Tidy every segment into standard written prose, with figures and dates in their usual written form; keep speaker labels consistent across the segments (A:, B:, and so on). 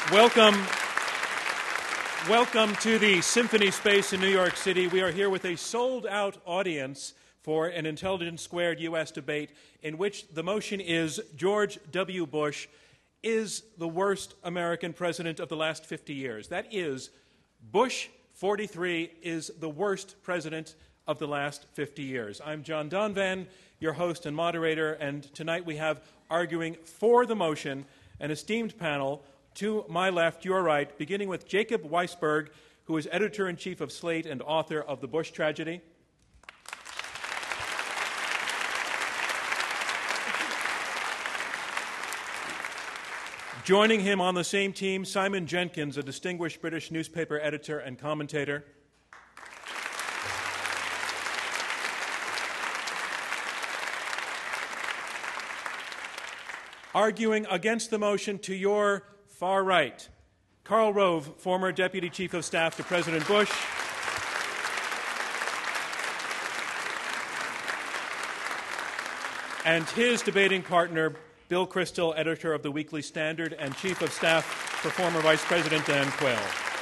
A: Welcome to the Symphony Space in New York City. We are here with a sold-out audience for an Intelligence Squared U.S. debate in which the motion is George W. Bush is the worst American president of the last 50 years. That is, Bush 43 is the worst president of the last 50 years. I'm John Donvan, your host and moderator, and tonight we have arguing for the motion an esteemed panel. To my left, your right, beginning with Jacob Weisberg, who is editor-in-chief of Slate and author of The Bush Tragedy. Joining him on the same team, Simon Jenkins, a distinguished British newspaper editor and commentator. Arguing against the motion to your far right, Karl Rove, former Deputy Chief of Staff to President Bush. And his debating partner, Bill Kristol, editor of the Weekly Standard and Chief of Staff for former Vice President Dan Quayle.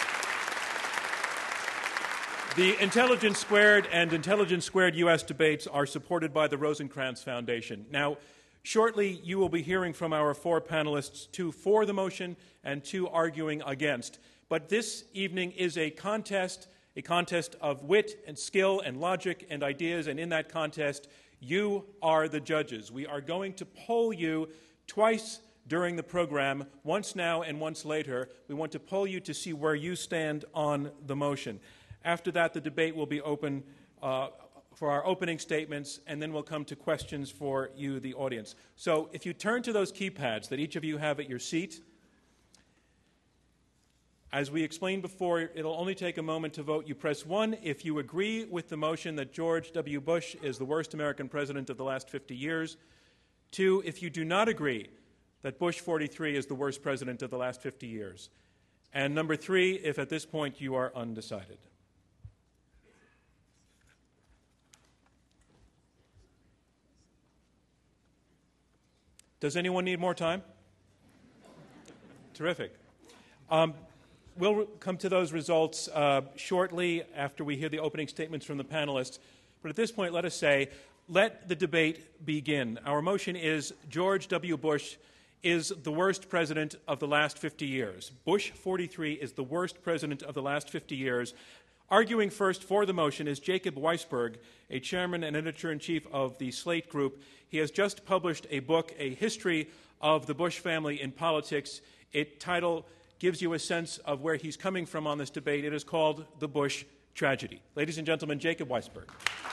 A: The Intelligence Squared and Intelligence Squared U.S. debates are supported by the Rosencrantz Foundation. Now, shortly, you will be hearing from our four panelists, two for the motion and two arguing against. But this evening is a contest of wit and skill and logic and ideas, and in that contest, you are the judges. We are going to poll you twice during the program, once now and once later. We want to poll you to see where you stand on the motion. After that, the debate will be open for our opening statements, and then we'll come to questions for you, the audience. So if you turn to those keypads that each of you have at your seat, as we explained before, it'll only take a moment to vote. You press 1 if you agree with the motion that George W. Bush is the worst American president of the last 50 years. 2 if you do not agree that Bush 43 is the worst president of the last 50 years. And number 3 if at this point you are undecided. Does anyone need more time? Terrific. We'll come to those results shortly after we hear the opening statements from the panelists. But at this point, let us say, let the debate begin. Our motion is George W. Bush is the worst president of the last 50 years. Bush 43 is the worst president of the last 50 years. Arguing first for the motion is Jacob Weisberg, a chairman and editor-in-chief of the Slate Group. He has just published a book, A History of the Bush Family in Politics. Its title gives you a sense of where he's coming from on this debate. It is called The Bush Tragedy. Ladies and gentlemen, Jacob Weisberg.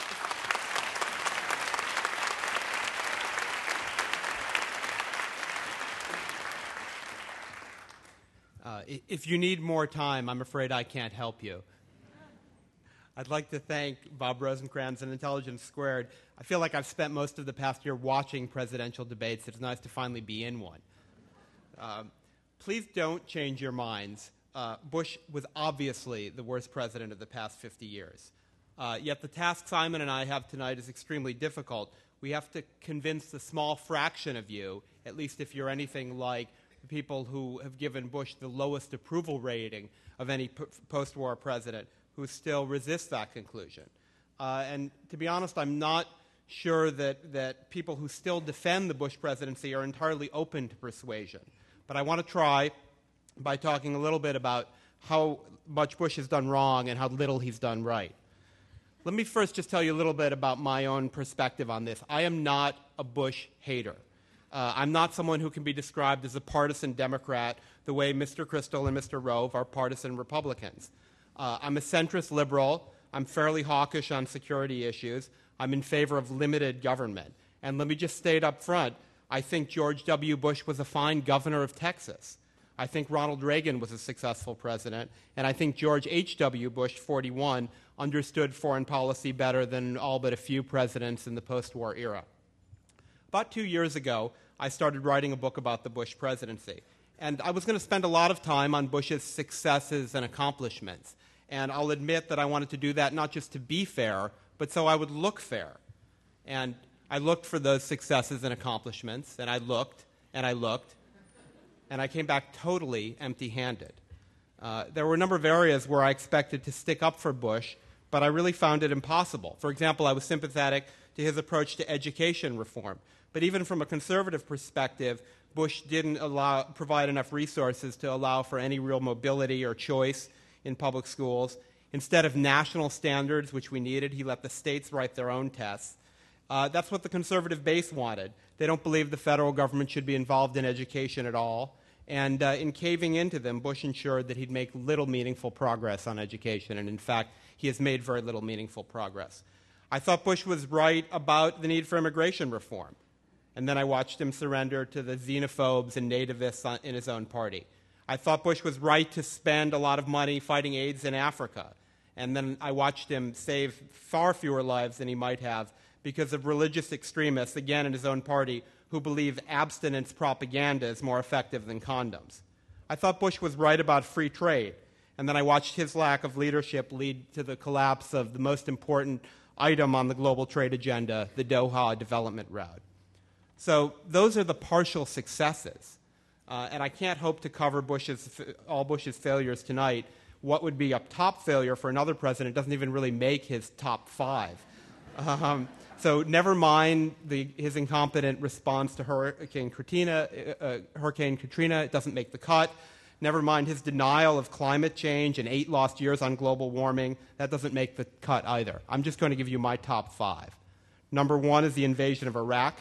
B: If you need more time, I'm afraid I can't help you. I'd like to thank Bob Rosencrantz and Intelligence Squared. I feel like I've spent most of the past year watching presidential debates. It's nice to finally be in one. Please don't change your minds. Bush was obviously the worst president of the past 50 years. Yet the task Simon and I have tonight is extremely difficult. We have to convince a small fraction of you, at least if you're anything like the people who have given Bush the lowest approval rating of any post-war president, who still resist that conclusion. And to be honest, I'm not sure that people who still defend the Bush presidency are entirely open to persuasion. But I want to try by talking a little bit about how much Bush has done wrong and how little he's done right. Let me first just tell you a little bit about my own perspective on this. I am not a Bush hater. I'm not someone who can be described as a partisan Democrat the way Mr. Kristol and Mr. Rove are partisan Republicans. I'm a centrist liberal. I'm fairly hawkish on security issues. I'm in favor of limited government. And let me just state up front, I think George W. Bush was a fine governor of Texas. I think Ronald Reagan was a successful president. And I think George H.W. Bush, 41, understood foreign policy better than all but a few presidents in the post-war era. About 2 years ago, I started writing a book about the Bush presidency. And I was going to spend a lot of time on Bush's successes and accomplishments. And I'll admit that I wanted to do that not just to be fair, but so I would look fair. And I looked for those successes and accomplishments, and I looked, and I looked, and I came back totally empty-handed. There were a number of areas where I expected to stick up for Bush, but I really found it impossible. For example, I was sympathetic to his approach to education reform. But even from a conservative perspective, Bush didn't provide enough resources to allow for any real mobility or choice in public schools. Instead of national standards, which we needed, he let the states write their own tests. That's what the conservative base wanted. They don't believe the federal government should be involved in education at all. And in caving into them, Bush ensured that he'd make little meaningful progress on education. And in fact, he has made very little meaningful progress. I thought Bush was right about the need for immigration reform. And then I watched him surrender to the xenophobes and nativists in his own party. I thought Bush was right to spend a lot of money fighting AIDS in Africa. And then I watched him save far fewer lives than he might have because of religious extremists, again in his own party, who believe abstinence propaganda is more effective than condoms. I thought Bush was right about free trade, and then I watched his lack of leadership lead to the collapse of the most important item on the global trade agenda, the Doha development route. So those are the partial successes, and I can't hope to cover all Bush's failures tonight. What would be a top failure for another president doesn't even really make his top five. So never mind his incompetent response to Hurricane Katrina. It doesn't make the cut. Never mind his denial of climate change and 8 lost years on global warming. That doesn't make the cut either. I'm just going to give you my top 5. Number 1 is the invasion of Iraq.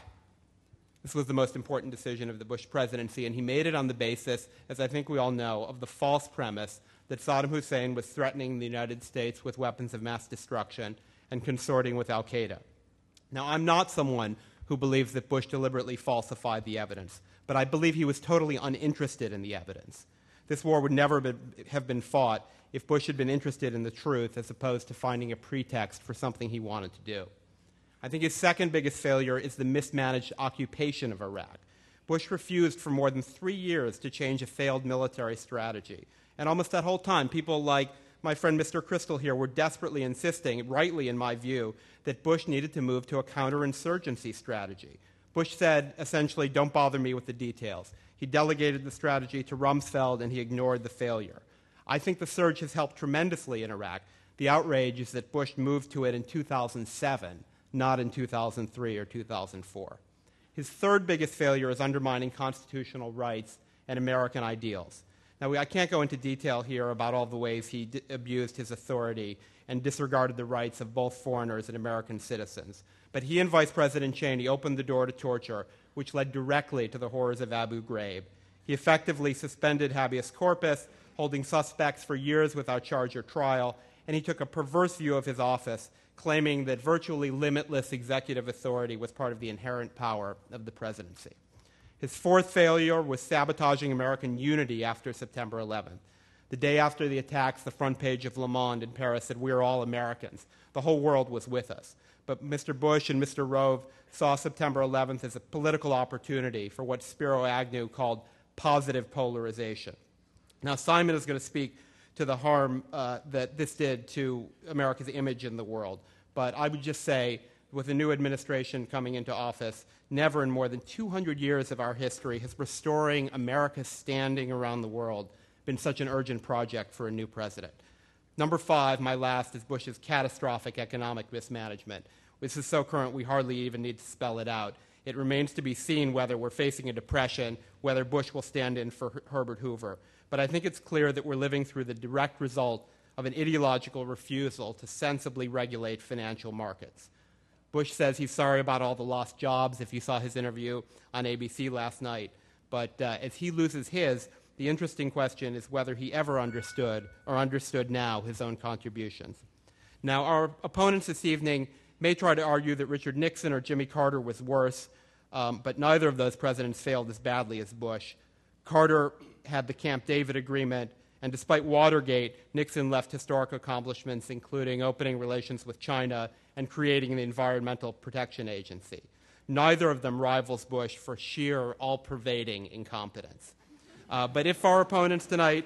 B: This was the most important decision of the Bush presidency, and he made it on the basis, as I think we all know, of the false premise that Saddam Hussein was threatening the United States with weapons of mass destruction and consorting with al-Qaeda. Now, I'm not someone who believes that Bush deliberately falsified the evidence, but I believe he was totally uninterested in the evidence. This war would never have been fought if Bush had been interested in the truth as opposed to finding a pretext for something he wanted to do. I think his second biggest failure is the mismanaged occupation of Iraq. Bush refused for more than 3 years to change a failed military strategy. And almost that whole time, people like my friend Mr. Crystal here were desperately insisting, rightly in my view, that Bush needed to move to a counterinsurgency strategy. Bush said, essentially, don't bother me with the details. He delegated the strategy to Rumsfeld, and he ignored the failure. I think the surge has helped tremendously in Iraq. The outrage is that Bush moved to it in 2007, not in 2003 or 2004. His third biggest failure is undermining constitutional rights and American ideals. Now, I can't go into detail here about all the ways he abused his authority and disregarded the rights of both foreigners and American citizens. But he and Vice President Cheney opened the door to torture, which led directly to the horrors of Abu Ghraib. He effectively suspended habeas corpus, holding suspects for years without charge or trial, and he took a perverse view of his office, claiming that virtually limitless executive authority was part of the inherent power of the presidency. His fourth failure was sabotaging American unity after September 11th. The day after the attacks, the front page of Le Monde in Paris said, "We're all Americans." The whole world was with us. But Mr. Bush and Mr. Rove saw September 11th as a political opportunity for what Spiro Agnew called positive polarization. Now, Simon is going to speak to the harm that this did to America's image in the world. But I would just say, with the new administration coming into office, never in more than 200 years of our history has restoring America's standing around the world been such an urgent project for a new president. Number 5, my last, is Bush's catastrophic economic mismanagement. This is so current we hardly even need to spell it out. It remains to be seen whether we're facing a depression, whether Bush will stand in for Herbert Hoover. But I think it's clear that we're living through the direct result of an ideological refusal to sensibly regulate financial markets. Bush says he's sorry about all the lost jobs, if you saw his interview on ABC last night. But as he loses his, the interesting question is whether he ever understood, or understood now, his own contributions. Now, our opponents this evening may try to argue that Richard Nixon or Jimmy Carter was worse, but neither of those presidents failed as badly as Bush. Carter had the Camp David Agreement, and despite Watergate, Nixon left historic accomplishments, including opening relations with China and creating the Environmental Protection Agency. Neither of them rivals Bush for sheer, all-pervading incompetence. But if our opponents tonight...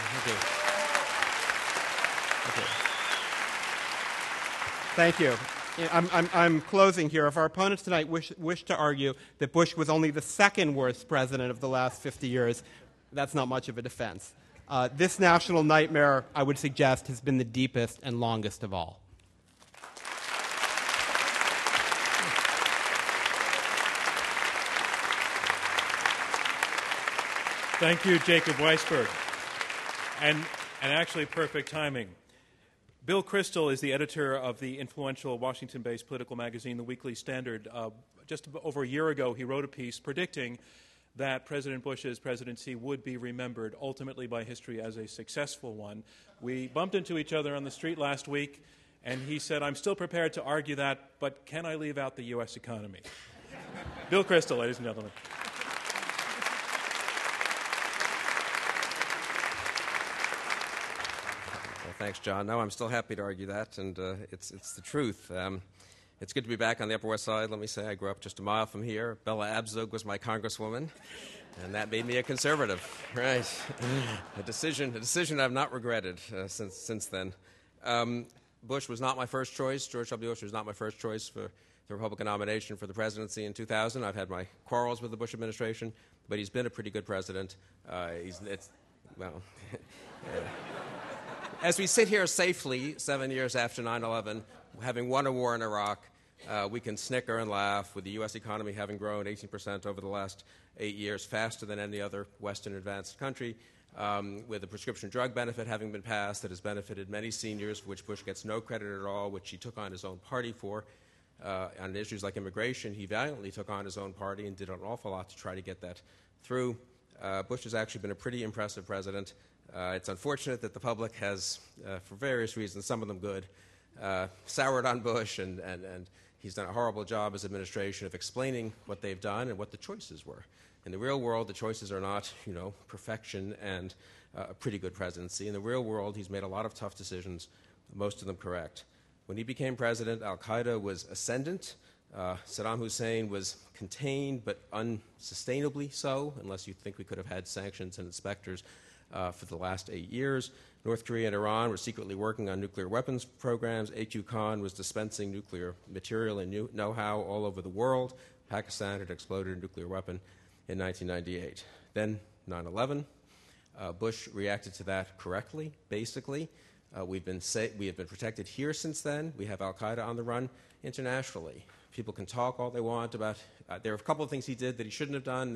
B: Thank you. I'm closing here. If our opponents tonight wish to argue that Bush was only the second worst president of the last 50 years, that's not much of a defense. This national nightmare, I would suggest, has been the deepest and longest of all.
A: Thank you, Jacob Weisberg. And actually, perfect timing. Bill Kristol is the editor of the influential Washington-based political magazine, The Weekly Standard. Just over a year ago, he wrote a piece predicting that President Bush's presidency would be remembered ultimately by history as a successful one. We bumped into each other on the street last week, and he said, "I'm still prepared to argue that, but can I leave out the U.S. economy?" Bill Kristol, ladies and gentlemen.
C: Thanks, John. No, I'm still happy to argue that, and it's the truth. It's good to be back on the Upper West Side. Let me say I grew up just a mile from here. Bella Abzug was my congresswoman, and that made me a conservative. Right, a decision I've not regretted since then. Bush was not my first choice. George W. Bush was not my first choice for the Republican nomination for the presidency in 2000. I've had my quarrels with the Bush administration, but he's been a pretty good president. As we sit here safely 7 years after 9/11, having won a war in Iraq, we can snicker and laugh with the U.S. economy having grown 18% over the last 8 years, faster than any other Western advanced country, with the prescription drug benefit having been passed that has benefited many seniors, for which Bush gets no credit at all, which he took on his own party for. On issues like immigration, he valiantly took on his own party and did an awful lot to try to get that through. Bush has actually been a pretty impressive president. It's unfortunate that the public has, for various reasons, some of them good, soured on Bush, and he's done a horrible job as administration of explaining what they've done and what the choices were. In the real world, the choices are not, perfection and a pretty good presidency. In the real world, he's made a lot of tough decisions, most of them correct. When he became president, al-Qaeda was ascendant. Saddam Hussein was contained, but unsustainably so, unless you think we could have had sanctions and inspectors for the last 8 years. North Korea and Iran were secretly working on nuclear weapons programs. A.Q. Khan was dispensing nuclear material and know-how all over the world. Pakistan had exploded a nuclear weapon in 1998. Then 9/11. Bush reacted to that correctly, basically. We have been protected here since then. We have al-Qaeda on the run internationally. People can talk all they want about. There are a couple of things he did that he shouldn't have done.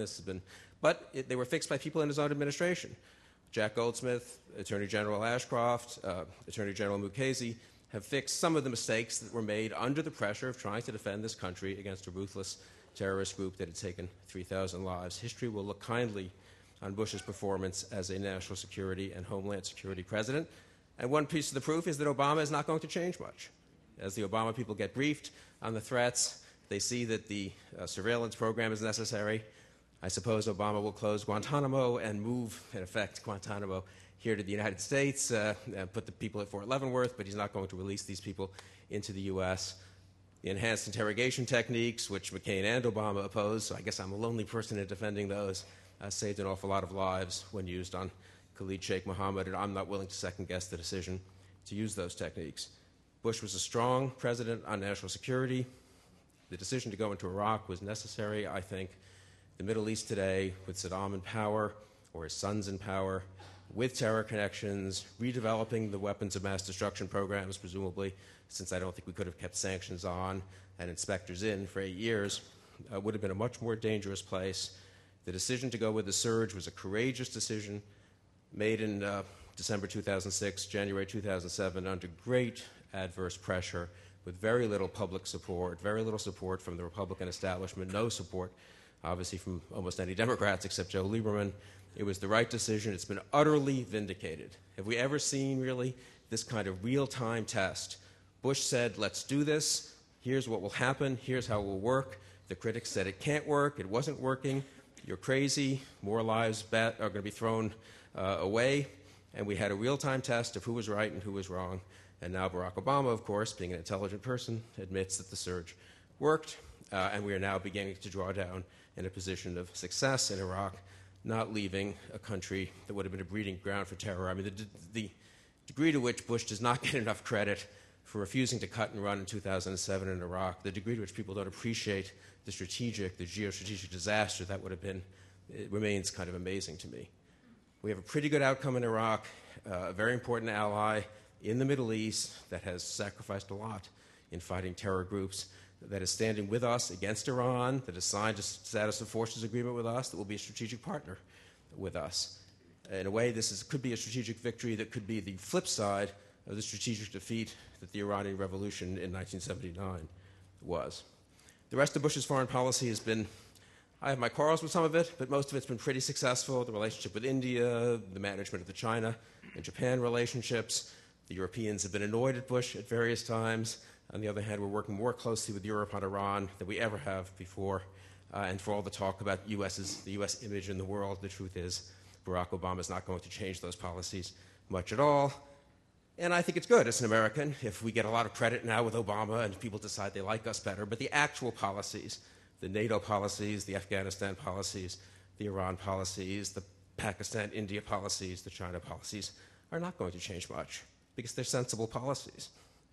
C: They were fixed by people in his own administration. Jack Goldsmith, Attorney General Ashcroft, Attorney General Mukasey have fixed some of the mistakes that were made under the pressure of trying to defend this country against a ruthless terrorist group that had taken 3,000 lives. History will look kindly on Bush's performance as a national security and homeland security president. And one piece of the proof is that Obama is not going to change much. As the Obama people get briefed on the threats, they see that the surveillance program is necessary. I suppose Obama will close Guantanamo and move, in effect, Guantanamo here to the United States, and put the people at Fort Leavenworth, but he's not going to release these people into the U.S. The enhanced interrogation techniques, which McCain and Obama opposed, so I guess I'm a lonely person in defending those, saved an awful lot of lives when used on Khalid Sheikh Mohammed, and I'm not willing to second-guess the decision to use those techniques. Bush was a strong president on national security. The decision to go into Iraq was necessary, I think. The Middle East today, with Saddam in power, or his sons in power, with terror connections, redeveloping the weapons of mass destruction programs, presumably, since I don't think we could have kept sanctions on and inspectors in for 8 years, would have been a much more dangerous place. The decision to go with the surge was a courageous decision made in December 2006, January 2007, under great adverse pressure, with very little public support, very little support from the Republican establishment, no support, obviously, from almost any Democrats except Joe Lieberman. It was the right decision. It's been utterly vindicated. Have we ever seen, really, this kind of real-time test? Bush said, let's do this. Here's what will happen. Here's how it will work. The critics said it can't work. It wasn't working. You're crazy. More lives are going to be thrown away. And we had a real-time test of who was right and who was wrong. And now Barack Obama, of course, being an intelligent person, admits that the surge worked. And we are now beginning to draw down in a position of success in Iraq, not leaving a country that would have been a breeding ground for terror. I mean, the degree to which Bush does not get enough credit for refusing to cut and run in 2007 in Iraq, the degree to which people don't appreciate the geostrategic disaster that would have been, it remains kind of amazing to me. We have a pretty good outcome in Iraq, a very important ally in the Middle East that has sacrificed a lot in fighting terror groups, that is standing with us against Iran, that has signed a status of forces agreement with us, that will be a strategic partner with us. In a way, could be a strategic victory that could be the flip side of the strategic defeat that the Iranian Revolution in 1979 was. The rest of Bush's foreign policy has been, I have my quarrels with some of it, but most of it's been pretty successful. The relationship with India, the management of the China and Japan relationships. The Europeans have been annoyed at Bush at various times. On the other hand, we're working more closely with Europe on Iran than we ever have before. And for all the talk about the U.S. image in the world, the truth is Barack Obama is not going to change those policies much at all. And I think it's good as an American if we get a lot of credit now with Obama and people decide they like us better. But the actual policies, the NATO policies, the Afghanistan policies, the Iran policies, the Pakistan-India policies, the China policies, are not going to change much because they're sensible policies.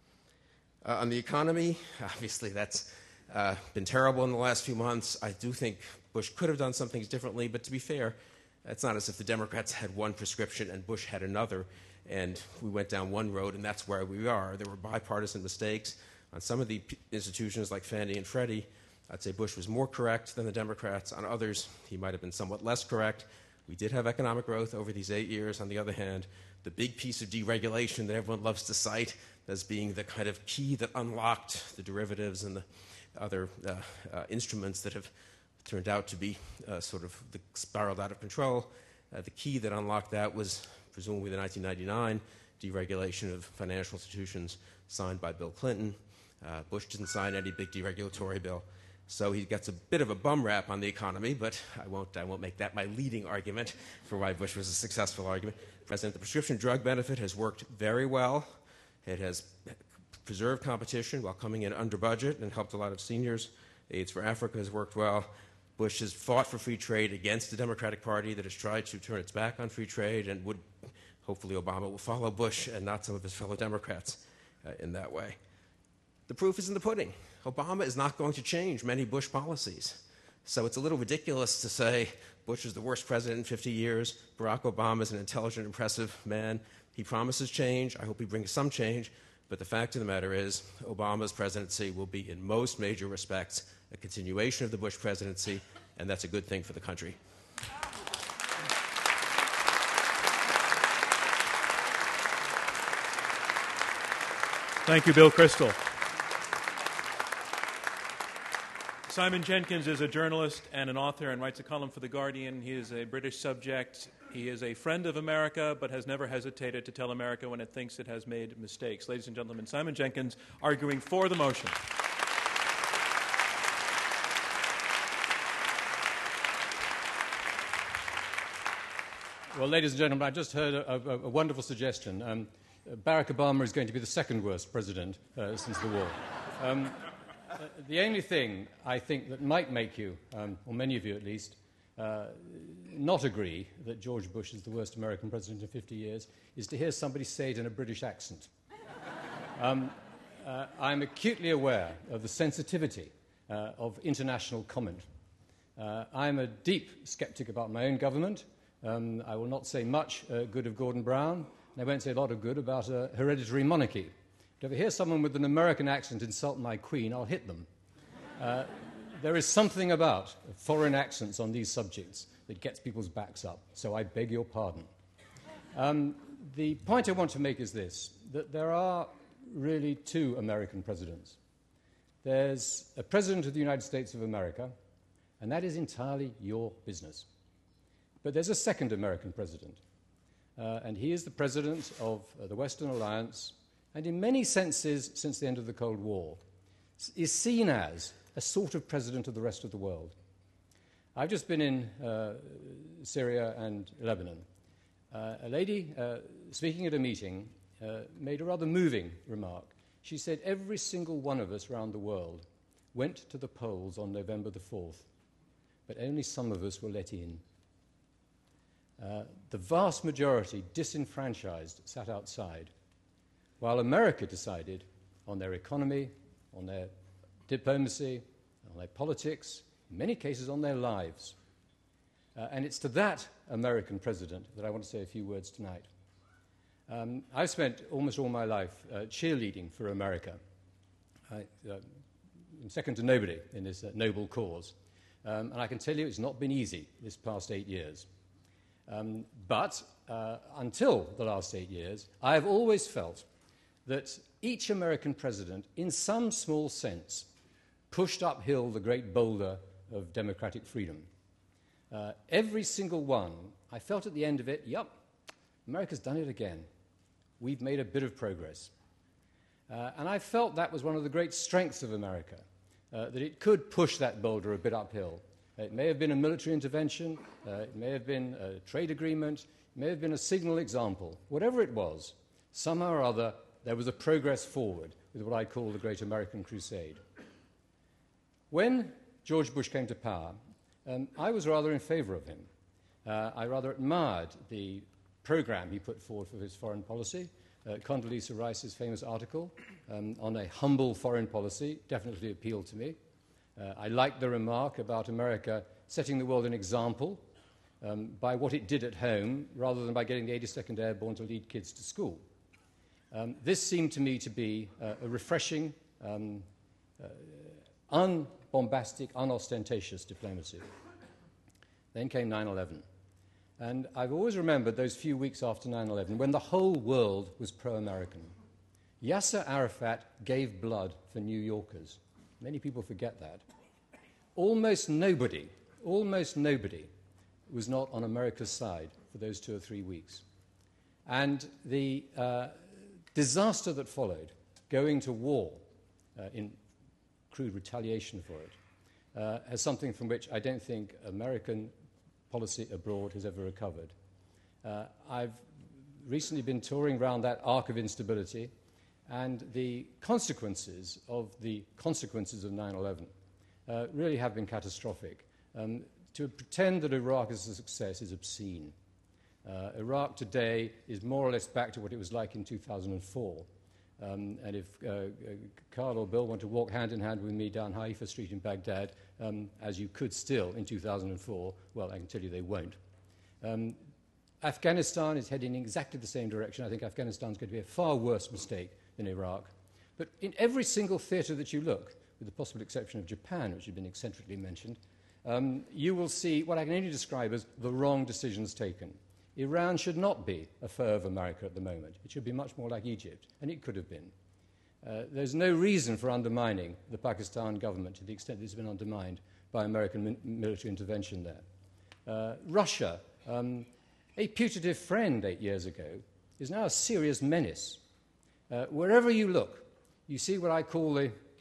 C: On the economy, obviously that's been terrible in the last few months. I do think Bush could have done some things differently, but to be fair, it's not as if the Democrats had one prescription and Bush had another, and we went down one road and that's where we are. There were bipartisan mistakes on some of the institutions like Fannie and Freddie. I'd say Bush was more correct than the Democrats. On others, he might have been somewhat less correct. We did have economic growth over these 8 years. On the other hand, the big piece of deregulation that everyone loves to cite as being the kind of key that unlocked the derivatives and the other instruments that have turned out to be spiraled out of control. The key that unlocked that was presumably the 1999 deregulation of financial institutions signed by Bill Clinton. Bush didn't sign any big deregulatory bill. So he gets a bit of a bum rap on the economy, but I won't make that my leading argument for why Bush was a successful argument. President, the prescription drug benefit has worked very well. It has preserved competition while coming in under budget and helped a lot of seniors. AIDS for Africa has worked well. Bush has fought for free trade against the Democratic Party that has tried to turn its back on free trade, and hopefully Obama will follow Bush and not some of his fellow Democrats in that way. The proof is in the pudding. Obama is not going to change many Bush policies. So it's a little ridiculous to say Bush is the worst president in 50 years. Barack Obama is an intelligent, impressive man. He promises change. I hope he brings some change. But the fact of the matter is, Obama's presidency will be, in most major respects, a continuation of the Bush presidency, and that's a good thing for the country.
A: Thank you, Bill Kristol. Simon Jenkins is a journalist and an author and writes a column for The Guardian. He is a British subject. He is a friend of America, but has never hesitated to tell America when it thinks it has made mistakes. Ladies and gentlemen, Simon Jenkins arguing for the motion.
D: Well, ladies and gentlemen, I just heard a wonderful suggestion. Barack Obama is going to be the second worst president since the war. The only thing I think that might make you, or many of you at least, not agree that George Bush is the worst American president in 50 years is to hear somebody say it in a British accent. I'm acutely aware of the sensitivity of international comment. I'm a deep skeptic about my own government. I will not say much good of Gordon Brown, and I won't say a lot of good about a hereditary monarchy. But if I hear someone with an American accent insult my queen, I'll hit them. There is something about foreign accents on these subjects that gets people's backs up, so I beg your pardon. The point I want to make is this, that there are really two American presidents. There's a president of the United States of America, and that is entirely your business. But there's a second American president, and he is the president of the Western Alliance, and in many senses, since the end of the Cold War, is seen as a sort of president of the rest of the world. I've just been in Syria and Lebanon. A lady speaking at a meeting made a rather moving remark. She said every single one of us around the world went to the polls on November the 4th, but only some of us were let in. The vast majority, disenfranchised, sat outside, while America decided on their economy, on their diplomacy, on their politics, in many cases on their lives. And it's to that American president that I want to say a few words tonight. I've spent almost all my life cheerleading for America. I'm second to nobody in this noble cause. And I can tell you it's not been easy this past 8 years. But until the last 8 years, I have always felt that each American president, in some small sense, pushed uphill the great boulder of democratic freedom. Every single one, I felt at the end of it, yep, America's done it again. We've made a bit of progress. And I felt that was one of the great strengths of America, that it could push that boulder a bit uphill. It may have been a military intervention, it may have been a trade agreement, it may have been a signal example. Whatever it was, somehow or other, there was a progress forward with what I call the Great American Crusade. When George Bush came to power, I was rather in favor of him. I rather admired the program he put forward for his foreign policy. Condoleezza Rice's famous article on a humble foreign policy definitely appealed to me. I liked the remark about America setting the world an example by what it did at home rather than by getting the 82nd Airborne to lead kids to school. This seemed to me to be a refreshing, unbombastic, unostentatious diplomacy. Then came 9/11. And I've always remembered those few weeks after 9/11 when the whole world was pro-American. Yasser Arafat gave blood for New Yorkers. Many people forget that. Almost nobody was not on America's side for those 2 or 3 weeks. And the disaster that followed, going to war in crude retaliation for it, as something from which I don't think American policy abroad has ever recovered. I've recently been touring around that arc of instability, and the consequences of 9/11 really have been catastrophic. To pretend that Iraq is a success is obscene. Iraq today is more or less back to what it was like in 2004. And if Carl or Bill want to walk hand in hand with me down Haifa Street in Baghdad, as you could still in 2004, well, I can tell you they won't. Afghanistan is heading in exactly the same direction. I think Afghanistan is going to be a far worse mistake than Iraq. But in every single theatre that you look, with the possible exception of Japan, which has been eccentrically mentioned, you will see what I can only describe as the wrong decisions taken. Iran should not be a foe of America at the moment. It should be much more like Egypt, and it could have been. There's no reason for undermining the Pakistan government to the extent that it's been undermined by American military intervention there. Russia, a putative friend 8 years ago, is now a serious menace. Wherever you look, you see what I call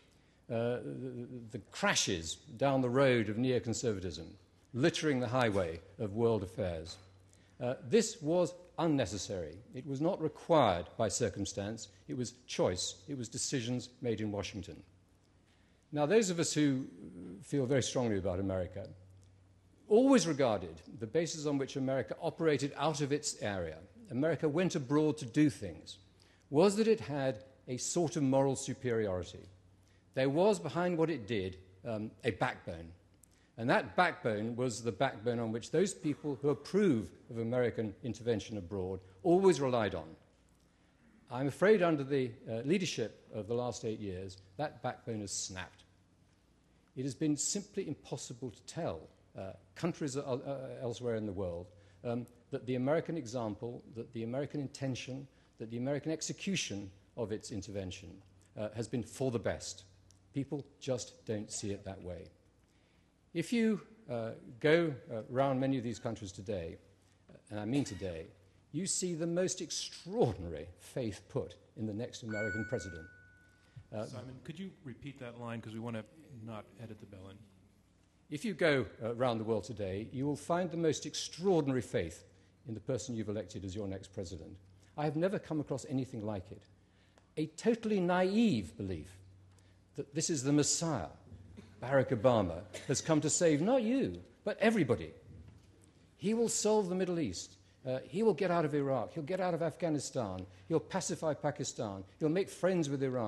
D: the crashes down the road of neoconservatism, littering the highway of world affairs. This was unnecessary. It was not required by circumstance. It was choice. It was decisions made in Washington. Now, those of us who feel very strongly about America always regarded the basis on which America operated out of its area, America went abroad to do things, was that it had a sort of moral superiority. There was, behind what it did, a backbone. And that backbone was the backbone on which those people who approve of American intervention abroad always relied on. I'm afraid under the leadership of the last 8 years, that backbone has snapped. It has been simply impossible to tell countries elsewhere in the world that the American example, that the American intention, that the American execution of its intervention has been for the best. People just don't see it that way. If you go around many of these countries today, and I mean today, you see the most extraordinary faith put in the next American president.
A: Simon, could you repeat that line because we want to not edit the bell in?
D: If you go around the world today, you will find the most extraordinary faith in the person you've elected as your next president. I have never come across anything like it. A totally naive belief that this is the Messiah, Barack Obama, has come to save not you, but everybody. He will solve the Middle East. He will get out of Iraq. He'll get out of Afghanistan. He'll pacify Pakistan. He'll make friends with Iran.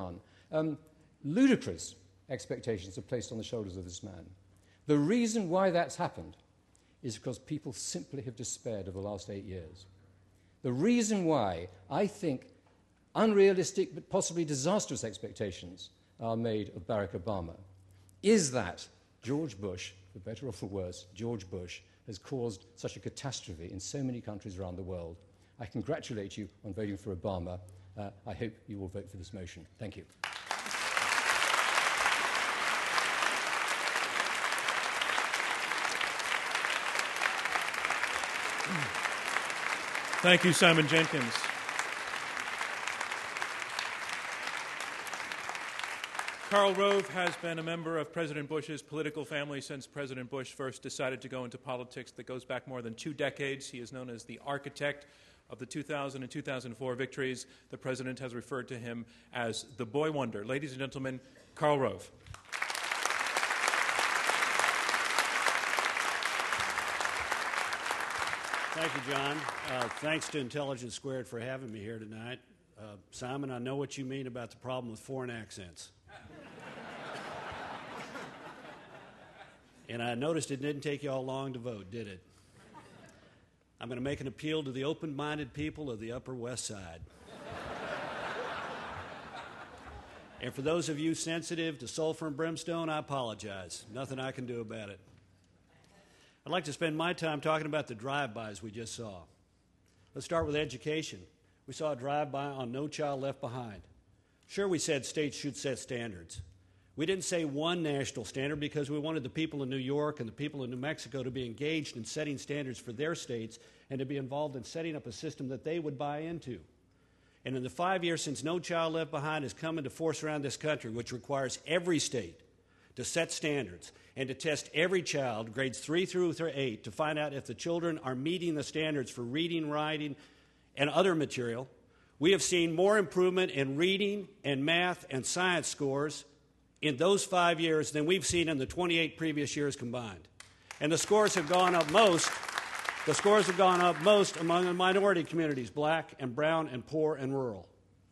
D: Ludicrous expectations are placed on the shoulders of this man. The reason why that's happened is because people simply have despaired of the last 8 years. The reason why I think unrealistic but possibly disastrous expectations are made of Barack Obama is that George Bush, for better or for worse, George Bush has caused such a catastrophe in so many countries around the world. I congratulate you on voting for Obama. I hope you will vote for this motion. Thank you.
A: Thank you, Simon Jenkins. Karl Rove has been a member of President Bush's political family since President Bush first decided to go into politics. That goes back more than 2 decades. He is known as the architect of the 2000 and 2004 victories. The president has referred to him as the boy wonder. Ladies and gentlemen, Karl Rove.
E: Thank you, John. Thanks to Intelligence Squared for having me here tonight. Simon, I know what you mean about the problem with foreign accents. And I noticed it didn't take you all long to vote, did it? I'm going to make an appeal to the open-minded people of the Upper West Side. And for those of you sensitive to sulfur and brimstone, I apologize. Nothing I can do about it. I'd like to spend my time talking about the drive-bys we just saw. Let's start with education. We saw a drive-by on No Child Left Behind. Sure, we said states should set standards. We didn't say one national standard because we wanted the people in New York and the people in New Mexico to be engaged in setting standards for their states and to be involved in setting up a system that they would buy into. And in the 5 years since No Child Left Behind has come into force around this country, which requires every state to set standards and to test every child, grades 3 through 8, to find out if the children are meeting the standards for reading, writing, and other material, we have seen more improvement in reading and math and science scores in those 5 years than we've seen in the 28 previous years combined. And the scores have gone up most. The scores have gone up most among the minority communities, black and brown and poor and rural.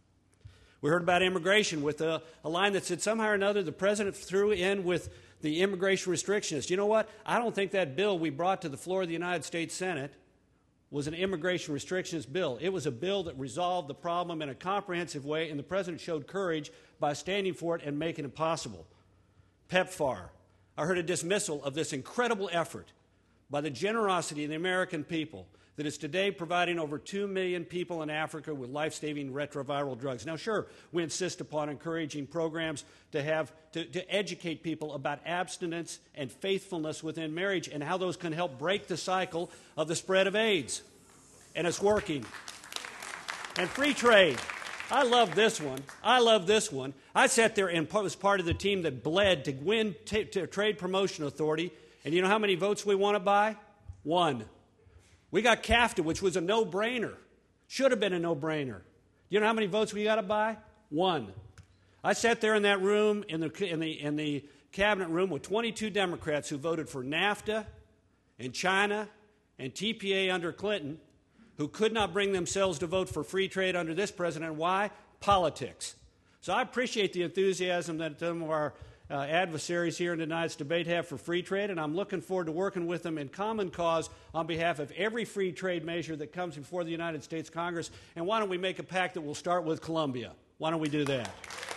E: We heard about immigration with a line that said somehow or another the president threw in with the immigration restrictionist. You know what? I don't think that bill we brought to the floor of the United States Senate was an immigration restrictionist bill. It was a bill that resolved the problem in a comprehensive way, and the president showed courage by standing for it and making it possible. PEPFAR. I heard a dismissal of this incredible effort by the generosity of the American people that is today providing over 2 million people in Africa with life-saving retroviral drugs. Now, sure, we insist upon encouraging programs to educate people about abstinence and faithfulness within marriage and how those can help break the cycle of the spread of AIDS. And it's working. And free trade. I love this one. I love this one. I sat there and was part of the team that bled to win Trade Promotion Authority. And you know how many votes we won it by? 1. We got CAFTA, which was a no-brainer. Should have been a no-brainer. You know how many votes we got it by? 1. I sat there in that room, in the cabinet room, with 22 Democrats who voted for NAFTA and China and TPA under Clinton, who could not bring themselves to vote for free trade under this president. Why? Politics. So I appreciate the enthusiasm that some of our adversaries here in tonight's debate have for free trade, and I'm looking forward to working with them in common cause on behalf of every free trade measure that comes before the United States Congress. And why don't we make a pact that will start with Colombia? Why don't we do that?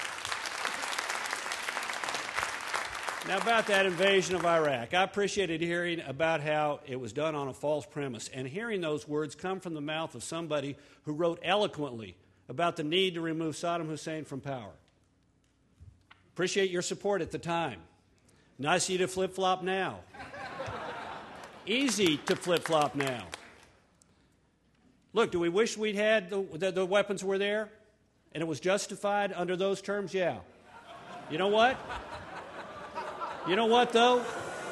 E: Now, about that invasion of Iraq, I appreciated hearing about how it was done on a false premise, and hearing those words come from the mouth of somebody who wrote eloquently about the need to remove Saddam Hussein from power. Appreciate your support at the time. Nice of you to flip-flop now. Easy to flip-flop now. Look, do we wish we'd had the weapons were there and it was justified under those terms? Yeah. You know what? You know what, though?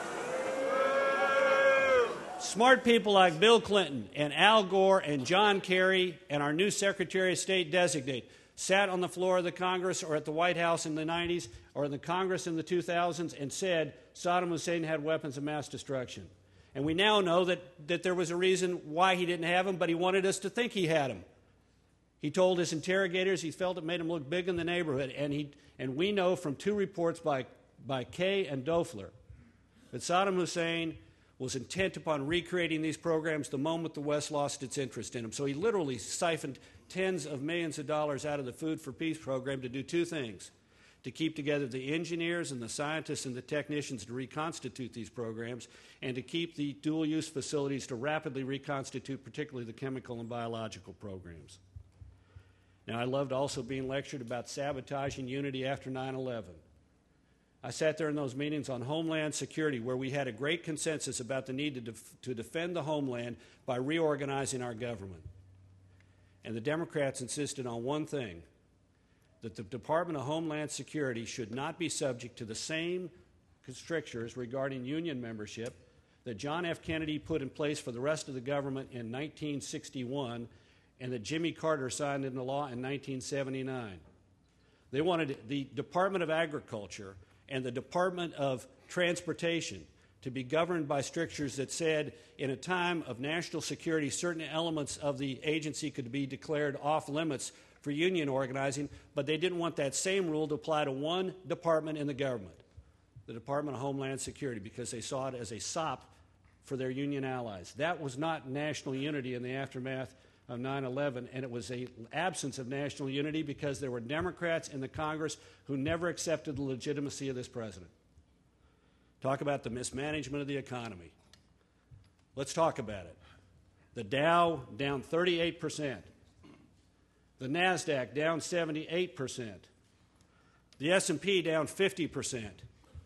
E: Smart people like Bill Clinton and Al Gore and John Kerry and our new Secretary of State designate sat on the floor of the Congress or at the White House in the 90s or in the Congress in the 2000s and said Saddam Hussein had weapons of mass destruction. And we now know that there was a reason why he didn't have them, but he wanted us to think he had them. He told his interrogators he felt it made him look big in the neighborhood, and we know from two reports by Kay and Doeffler that Saddam Hussein was intent upon recreating these programs the moment the West lost its interest in them. So he literally siphoned tens of millions of dollars out of the Food for Peace program to do two things: to keep together the engineers and the scientists and the technicians to reconstitute these programs, and to keep the dual-use facilities to rapidly reconstitute particularly the chemical and biological programs. Now, I loved also being lectured about sabotaging unity after 9/11. I sat there in those meetings on Homeland Security where we had a great consensus about the need to defend the homeland by reorganizing our government. And the Democrats insisted on one thing: that the Department of Homeland Security should not be subject to the same strictures regarding union membership that John F. Kennedy put in place for the rest of the government in 1961 and that Jimmy Carter signed into law in 1979. They wanted the Department of Agriculture and the Department of Transportation to be governed by strictures that said in a time of national security, certain elements of the agency could be declared off limits for union organizing, but they didn't want that same rule to apply to one department in the government, the Department of Homeland Security, because they saw it as a sop for their union allies. That was not national unity in the aftermath of 9/11, and it was an absence of national unity because there were Democrats in the Congress who never accepted the legitimacy of this president. Talk about the mismanagement of the economy. Let's talk about it. The Dow down 38%. The NASDAQ down 78%. The S&P down 50%.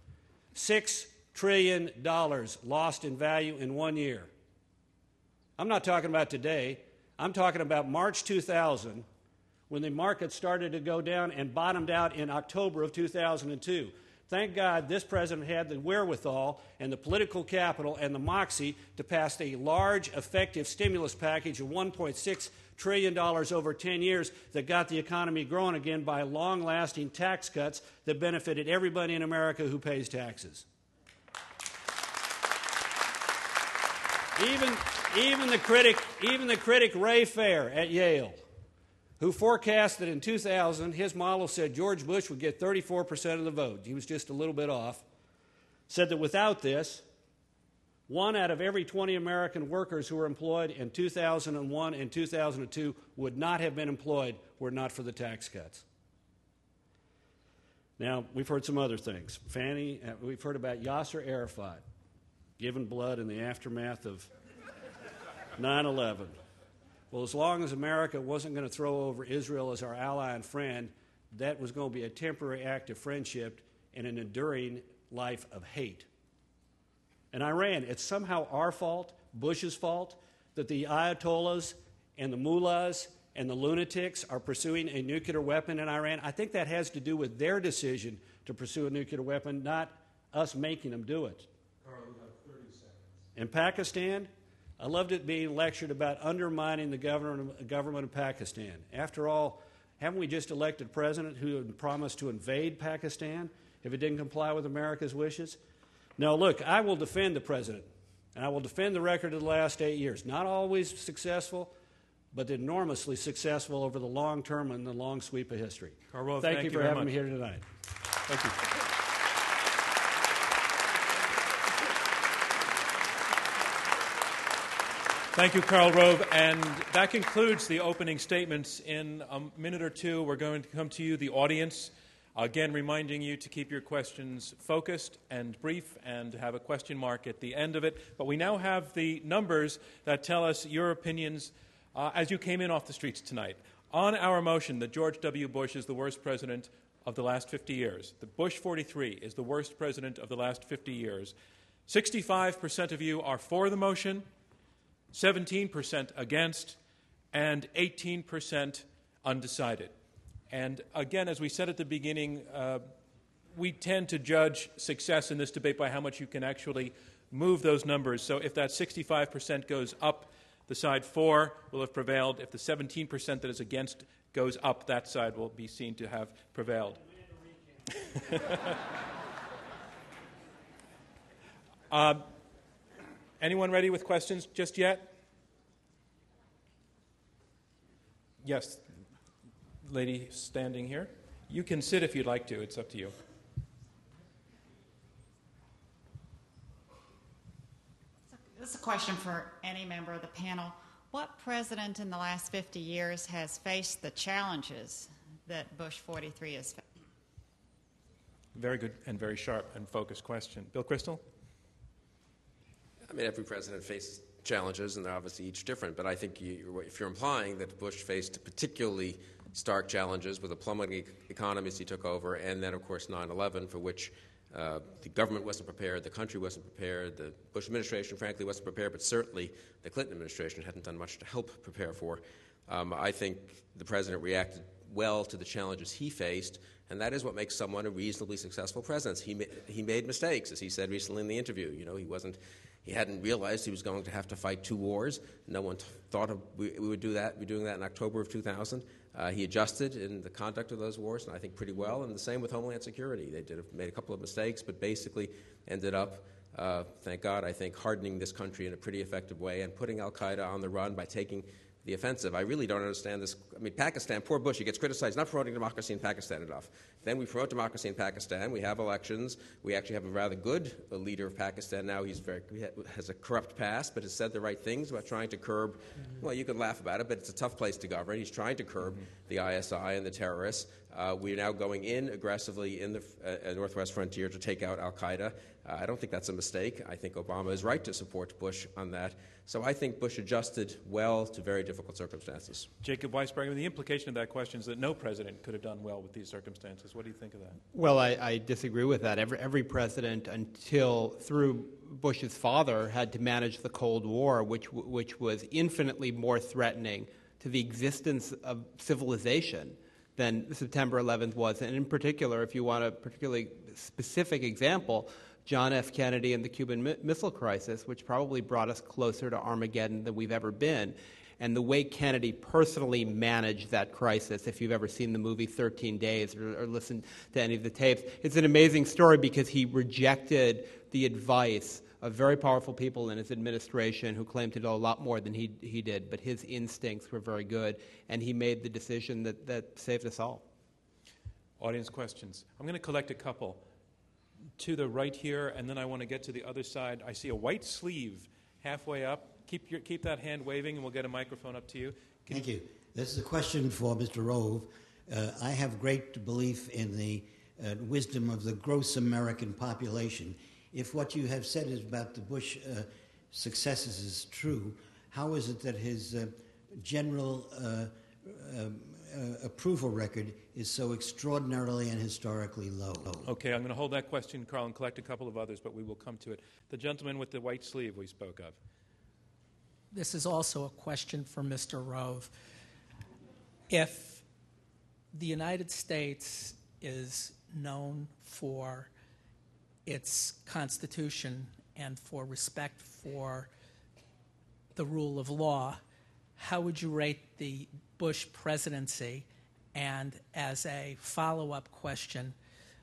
E: $6 trillion lost in value in 1 year. I'm not talking about today. I'm talking about March 2000, when the market started to go down and bottomed out in October of 2002. Thank God this president had the wherewithal and the political capital and the moxie to pass a large, effective stimulus package of $1.6 trillion over 10 years that got the economy growing again by long-lasting tax cuts that benefited everybody in America who pays taxes. Even the critic Ray Fair at Yale, who forecast that in 2000, his model said George Bush would get 34% of the vote. He was just a little bit off. Said that without this, 1 out of every 20 American workers who were employed in 2001 and 2002 would not have been employed were it not for the tax cuts. Now, we've heard some other things. We've heard about Yasser Arafat giving blood in the aftermath of 9/11. Well, as long as America wasn't going to throw over Israel as our ally and friend, that was going to be a temporary act of friendship and an enduring life of hate. And Iran, it's somehow our fault, Bush's fault, that the Ayatollahs and the mullahs and the lunatics are pursuing a nuclear weapon in Iran. I think that has to do with their decision to pursue a nuclear weapon, not us making them do it.
F: Carl, you have 30 seconds.
E: In Pakistan, I loved it being lectured about undermining the government of Pakistan. After all, haven't we just elected a president who had promised to invade Pakistan if it didn't comply with America's wishes? No, look, I will defend the president, and I will defend the record of the last 8 years. Not always successful, but enormously successful over the long term and the long sweep of history.
A: Carl Rove,
E: thank you for having
A: much.
E: me here tonight.
A: Thank you. Thank you, Karl Rove. And that concludes the opening statements. In a minute or two, we're going to come to you, the audience, again reminding you to keep your questions focused and brief and have a question mark at the end of it. But we now have the numbers that tell us your opinions as you came in off the streets tonight. On our motion that George W. Bush is the worst president of the last 50 years, the Bush 43 is the worst president of the last 50 years, 65% of you are for the motion, 17% against, and 18% undecided. And again, as we said at the beginning, we tend to judge success in this debate by how much you can actually move those numbers. So if that 65% goes up, the side for will have prevailed. If the 17% that is against goes up, that side will be seen to have prevailed. Anyone ready with questions just yet? Yes, lady standing here. You can sit if you'd like to. It's up to you.
F: This is a question for any member of the panel. What president in the last 50 years has faced the challenges that Bush 43 has faced?
A: Very good and very sharp and focused question. Bill Kristol?
C: I mean, every president faces challenges, and they're obviously each different. But I think if you're implying that Bush faced particularly stark challenges with the plummeting economy as he took over, and then, of course, 9/11, for which the government wasn't prepared, the country wasn't prepared, the Bush administration, frankly, wasn't prepared, but certainly the Clinton administration hadn't done much to help prepare for. I think the president reacted well to the challenges he faced, and that is what makes someone a reasonably successful president. He made mistakes, as he said recently in the interview. You know, he hadn't realized he was going to have to fight 2 wars. No one thought we would do that. We're doing that in October of 2000. He adjusted in the conduct of those wars, and I think pretty well. And the same with Homeland Security. They made a couple of mistakes, but basically ended up, thank God, I think, hardening this country in a pretty effective way and putting al-Qaeda on the run by taking the offensive. I really don't understand this. I mean, Pakistan, poor Bush, he gets criticized not promoting democracy in Pakistan enough. Then we promote democracy in Pakistan. We have elections. We actually have a rather good leader of Pakistan now. He has a corrupt past, but has said the right things about trying to curb. Well, you can laugh about it, but it's a tough place to govern. He's trying to curb the ISI and the terrorists. We're now going in aggressively in the northwest frontier to take out al-Qaeda. I don't think that's a mistake. I think Obama is right to support Bush on that. So I think Bush adjusted well to very difficult circumstances.
A: Jacob Weisberger, the implication of that question is that no president could have done well with these circumstances. What do you think of that?
B: Well, I disagree with that. Every president until through Bush's father had to manage the Cold War, which was infinitely more threatening to the existence of civilization than September 11th was. And in particular, if you want a particularly specific example, John F. Kennedy and the Cuban Missile Crisis, which probably brought us closer to Armageddon than we've ever been. And the way Kennedy personally managed that crisis, if you've ever seen the movie 13 Days or listened to any of the tapes, it's an amazing story because he rejected the advice of very powerful people in his administration who claimed to know a lot more than he did, but his instincts were very good, and he made the decision that saved us all.
A: Audience questions. I'm going to collect a couple. To the right here, and then I want to get to the other side. I see a white sleeve halfway up. Keep that hand waving, and we'll get a microphone up to you.
G: Thank you. This is a question for Mr. Rove. I have great belief in the wisdom of the gross American population. If what you have said is about the Bush successes is true, how is it that his general approval record is so extraordinarily and historically low?
A: Okay, I'm going to hold that question, Carl, and collect a couple of others, but we will come to it. The gentleman with the white sleeve we spoke of.
H: This is also a question for Mr. Rove. If the United States is known for its Constitution and for respect for the rule of law, how would you rate the Bush presidency? And as a follow-up question,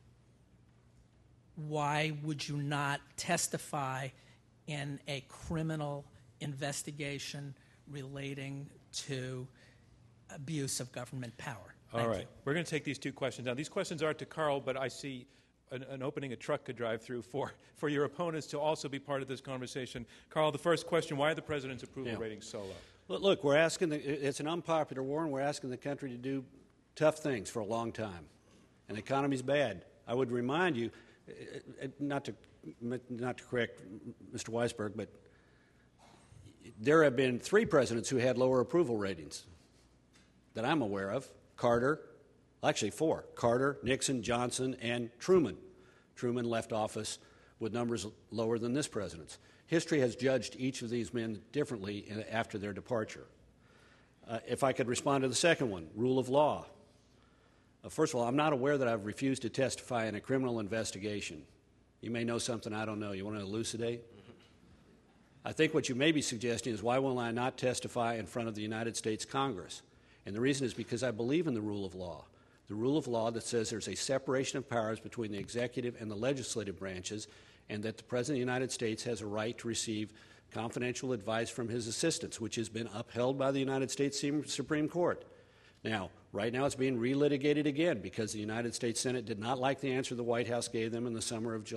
H: why would you not testify in a criminal investigation relating to abuse of government power?
A: All right. We're going to take these 2 questions now. These questions are to Carl, but I see an opening a truck could drive through for your opponents to also be part of this conversation. Carl, the first question, why are the president's approval ratings so low?
E: Look, we're asking, it's an unpopular war, and we're asking the country to do tough things for a long time. And the economy's bad. I would remind you, not to correct Mr. Weisberg, but there have been 3 presidents who had lower approval ratings that I'm aware of. Carter, actually 4. Carter, Nixon, Johnson, and Truman. Truman left office with numbers lower than this president's. History has judged each of these men differently after their departure. If I could respond to the second one, rule of law. First of all, I'm not aware that I've refused to testify in a criminal investigation. You may know something I don't know. You want to elucidate? I think what you may be suggesting is, why will I not testify in front of the United States Congress? And the reason is because I believe in the rule of law. The rule of law that says there's a separation of powers between the executive and the legislative branches, and that the President of the United States has a right to receive confidential advice from his assistants, which has been upheld by the United States Supreme Court. Now, Right now it's being relitigated again because the United States Senate did not like the answer the White House gave them in the summer of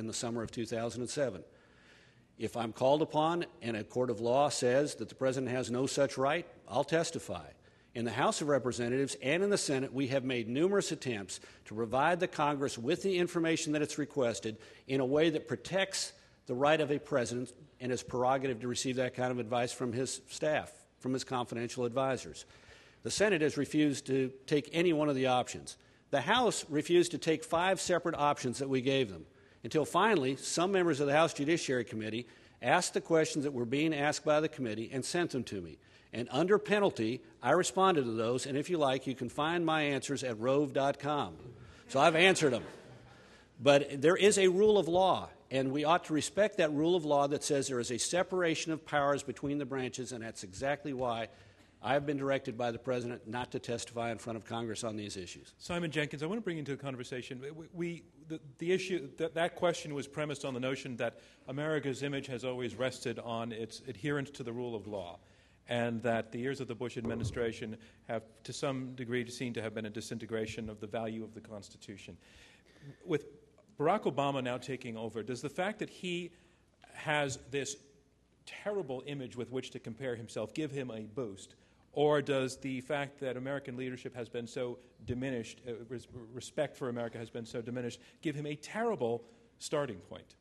E: 2007. If I'm called upon and a court of law says that the President has no such right, I'll testify. In the House of Representatives and in the Senate, we have made numerous attempts to provide the Congress with the information that it's requested in a way that protects the right of a president and his prerogative to receive that kind of advice from his staff, from his confidential advisors. The Senate has refused to take any one of the options. The House refused to take 5 separate options that we gave them, until finally some members of the House Judiciary Committee asked the questions that were being asked by the committee and sent them to me. And under penalty, I responded to those, and if you like, you can find my answers at rove.com. So I've answered them. But there is a rule of law, and we ought to respect that rule of law that says there is a separation of powers between the branches, and that's exactly why I've been directed by the President not to testify in front of Congress on these issues.
A: Simon Jenkins, I want to bring into a conversation. The issue that question was premised on the notion that America's image has always rested on its adherence to the rule of law, and that the years of the Bush administration have, to some degree, seen to have been a disintegration of the value of the Constitution. With Barack Obama now taking over, does the fact that he has this terrible image with which to compare himself give him a boost? Or does the fact that American leadership has been so diminished, respect for America has been so diminished, give him a terrible starting point?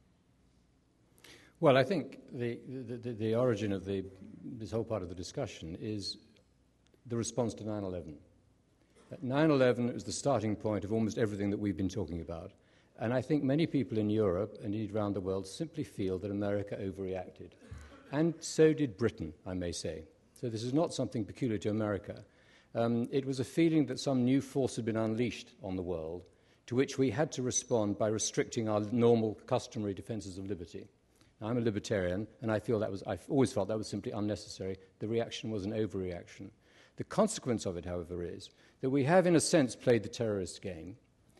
D: Well, I think the origin of this whole part of the discussion is the response to 9/11. 9/11 is the starting point of almost everything that we've been talking about. And I think many people in Europe, and indeed around the world, simply feel that America overreacted. And so did Britain, I may say. So this is not something peculiar to America. It was a feeling that some new force had been unleashed on the world, to which we had to respond by restricting our normal, customary defenses of liberty. Now, I'm a libertarian, and I've always felt that was simply unnecessary. The reaction was an overreaction. The consequence of it, however, is that we have, in a sense, played the terrorist game.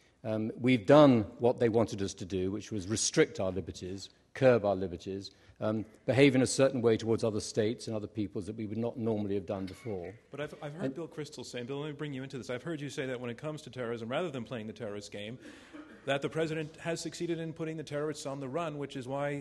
D: We've done what they wanted us to do, which was restrict our liberties, curb our liberties, behave in a certain way towards other states and other peoples that we would not normally have done before.
A: But I've heard Bill Kristol say, Bill, let me bring you into this. I've heard you say that when it comes to terrorism, rather than playing the terrorist game, that the President has succeeded in putting the terrorists on the run, which is why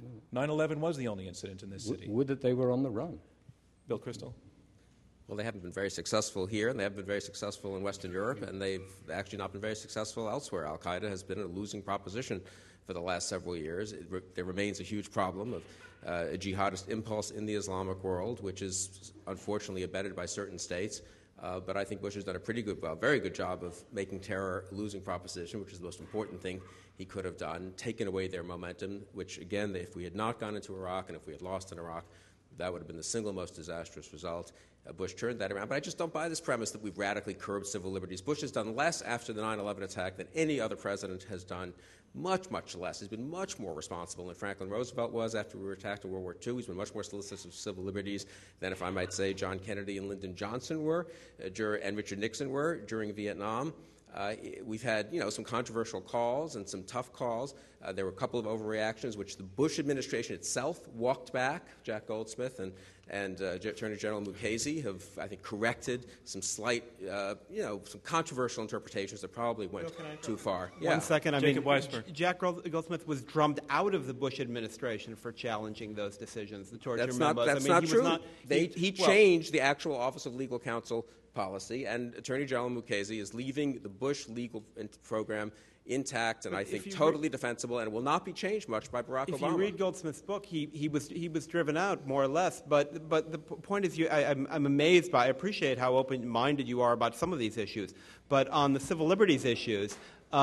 A: 9/11 was the only incident in this city.
D: Would that they were on the run.
A: Bill Kristol.
C: Well, they haven't been very successful here, and they haven't been very successful in Western Europe, and they've actually not been very successful elsewhere. Al-Qaeda has been a losing proposition for the last several years. There remains a huge problem of a jihadist impulse in the Islamic world, which is unfortunately abetted by certain states. But I think Bush has done a very good job of making terror a losing proposition, which is the most important thing he could have done, taken away their momentum, which, again, if we had not gone into Iraq and if we had lost in Iraq, that would have been the single most disastrous result. Bush turned that around. But I just don't buy this premise that we've radically curbed civil liberties. Bush has done less after the 9/11 attack than any other president has done, much, much less. He's been much more responsible than Franklin Roosevelt was after we were attacked in World War II. He's been much more solicitous of civil liberties than, if I might say, John Kennedy and Lyndon Johnson were, and Richard Nixon were during Vietnam. We've had, some controversial calls and some tough calls. There were a couple of overreactions, which the Bush administration itself walked back. Jack Goldsmith and Attorney General Mukasey have, I think, corrected some slight, some controversial interpretations that probably went too far.
B: One second.
A: Jacob Weisberg.
B: Jack Goldsmith was drummed out of the Bush administration for challenging those decisions. The torture memos.
C: That's not true. He changed the actual Office of Legal Counsel policy, and Attorney General Mukasey is leaving the Bush legal program intact and I think totally defensible, and it will not be changed much by Barack Obama.
B: If you read Goldsmith's book, he was driven out more or less. But the point is, I'm amazed by. I appreciate how open-minded you are about some of these issues, but on the civil liberties issues.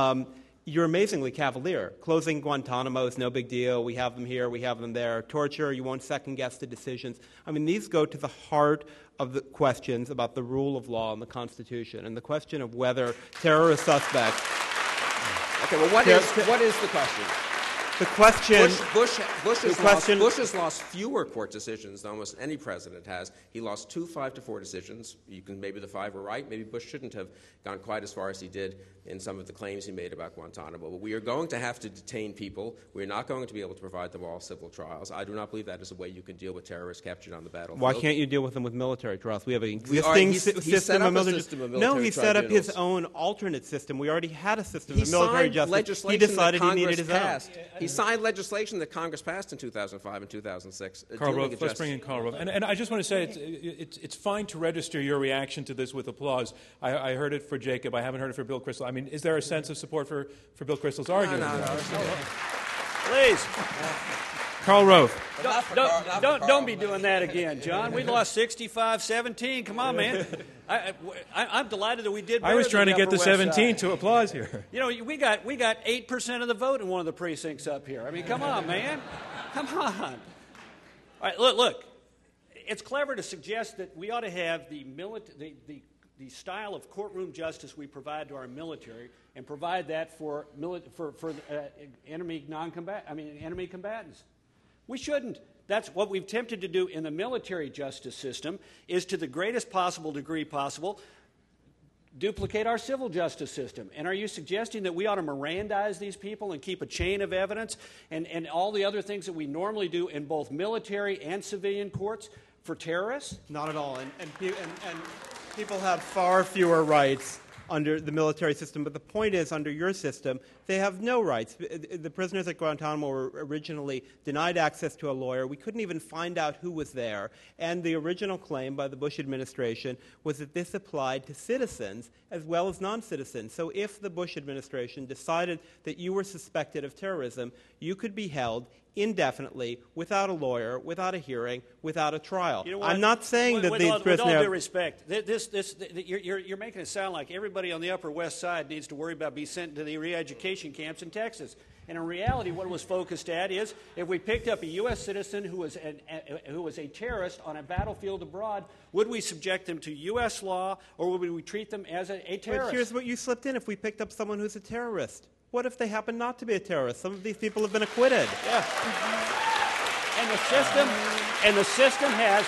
B: You're amazingly cavalier. Closing Guantanamo is no big deal. We have them here, we have them there. Torture, you won't second-guess the decisions. These go to the heart of the questions about the rule of law and the Constitution, and the question of whether terrorist suspects...
C: Okay, well, what is the question?
B: The question.
C: Bush has lost fewer court decisions than almost any president has. He lost 2 5-4 decisions. Maybe the 5 were right. Maybe Bush shouldn't have gone quite as far as he did in some of the claims he made about Guantanamo. But we are going to have to detain people. We're not going to be able to provide them all civil trials. I do not believe that is a way you can deal with terrorists captured on the battlefield.
B: Why can't you deal with them with military trials? We have an existing system of military justice. No, he set up his own alternate system. We already had a system of military justice. He decided he needed his own.
C: He signed legislation that Congress passed in 2005 and 2006.
A: Karl Rove, let's bring in Karl Rove. And I just want to say it's fine to register your reaction to this with applause. I heard it for Jacob. I haven't heard it for Bill Kristol. I mean, is there a sense of support for Bill Kristol's argument?
C: No.
E: Please.
A: Karl Rove.
E: Don't be doing that again, John. We lost 65-17. Come on, man. I'm delighted that we did better.
A: I was trying to
E: than
A: get the
E: Upper West
A: 17
E: Side.
A: to applause here.
E: You know, we got 8% of the vote in one of the precincts up here. I mean, come on, man. Come on. All right, look. It's clever to suggest that we ought to have the style of courtroom justice we provide to our military and provide that for enemy combatants. We shouldn't. That's what we've attempted to do in the military justice system, is to the greatest possible degree possible duplicate our civil justice system. And are you suggesting that we ought to Mirandize these people and keep a chain of evidence and all the other things that we normally do in both military and civilian courts for terrorists?
B: Not at all. And people have far fewer rights under the military system. But the point is, under your system, they have no rights. The prisoners at Guantanamo were originally denied access to a lawyer. We couldn't even find out who was there. And the original claim by the Bush administration was that this applied to citizens as well as non-citizens. So if the Bush administration decided that you were suspected of terrorism, you could be held indefinitely, without a lawyer, without a hearing, without a trial.
E: You know what?
B: I'm not saying that these prisoners...
E: With all due respect, you're making it sound like everybody on the Upper West Side needs to worry about being sent to the re-education camps in Texas. And in reality, what it was focused at is, if we picked up a U.S. citizen who was a terrorist on a battlefield abroad, would we subject them to U.S. law, or would we treat them as a terrorist?
B: But here's what you slipped in. If we picked up someone who's a terrorist, what if they happen not to be a terrorist? Some of these people have been acquitted.
E: Yeah. And the system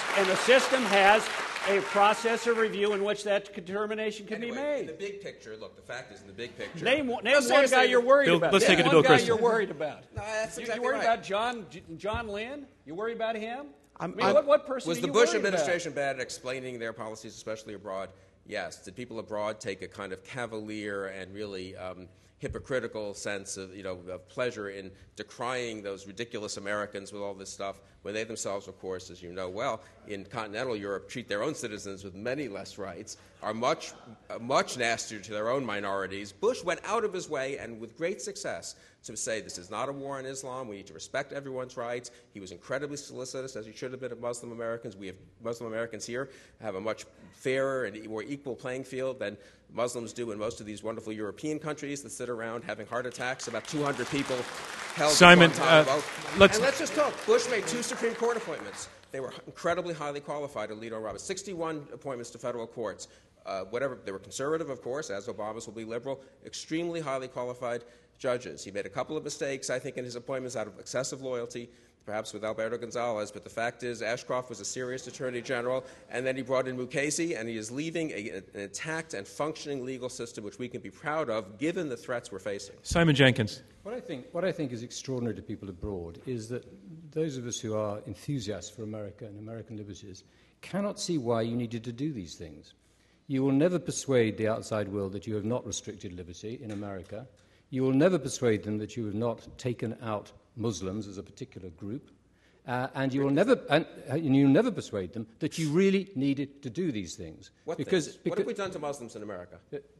E: has a process of review in which that determination can be made.
C: In the big picture, look, the fact is, in the big picture.
E: Name one guy you're worried about.
A: Let's take it to Bill Kristol.
E: One guy you're worried about.
C: No, that's exactly
E: you worried
C: right.
E: about John Lynn? You worried about him? What person
C: was
E: are
C: the
E: you
C: Bush
E: worried
C: administration bad at explaining their policies, especially abroad? Yes. Did people abroad take a kind of cavalier and really hypocritical sense of pleasure in decrying those ridiculous Americans with all this stuff, when they themselves, of course, as you know well, in continental Europe, treat their own citizens with many less rights, are much nastier to their own minorities? Bush went out of his way, and with great success, to say this is not a war on Islam, we need to respect everyone's rights. He was incredibly solicitous, as he should have been, of Muslim Americans. We have Muslim Americans here have a much fairer and more equal playing field than Muslims do in most of these wonderful European countries that sit around having heart attacks. About 200 people held
A: Simon,
C: in Guantanamo.
A: let's
C: just talk. Bush made 2 Supreme Court appointments. They were incredibly highly qualified, Alito and Roberts. 61 appointments to federal courts. They were conservative, of course, as Obama's will be liberal. Extremely highly qualified judges. He made a couple of mistakes, I think, in his appointments out of excessive loyalty, perhaps with Alberto Gonzales, but the fact is Ashcroft was a serious attorney general, and then he brought in Mukasey, and he is leaving an intact and functioning legal system which we can be proud of, given the threats we're facing.
A: Simon Jenkins.
D: What I think is extraordinary to people abroad is that those of us who are enthusiasts for America and American liberties cannot see why you needed to do these things. You will never persuade the outside world that you have not restricted liberty in America. You will never persuade them that you have not taken out Muslims as a particular group, and you'll never persuade them that you really needed to do these things.
C: What have we done to Muslims in America?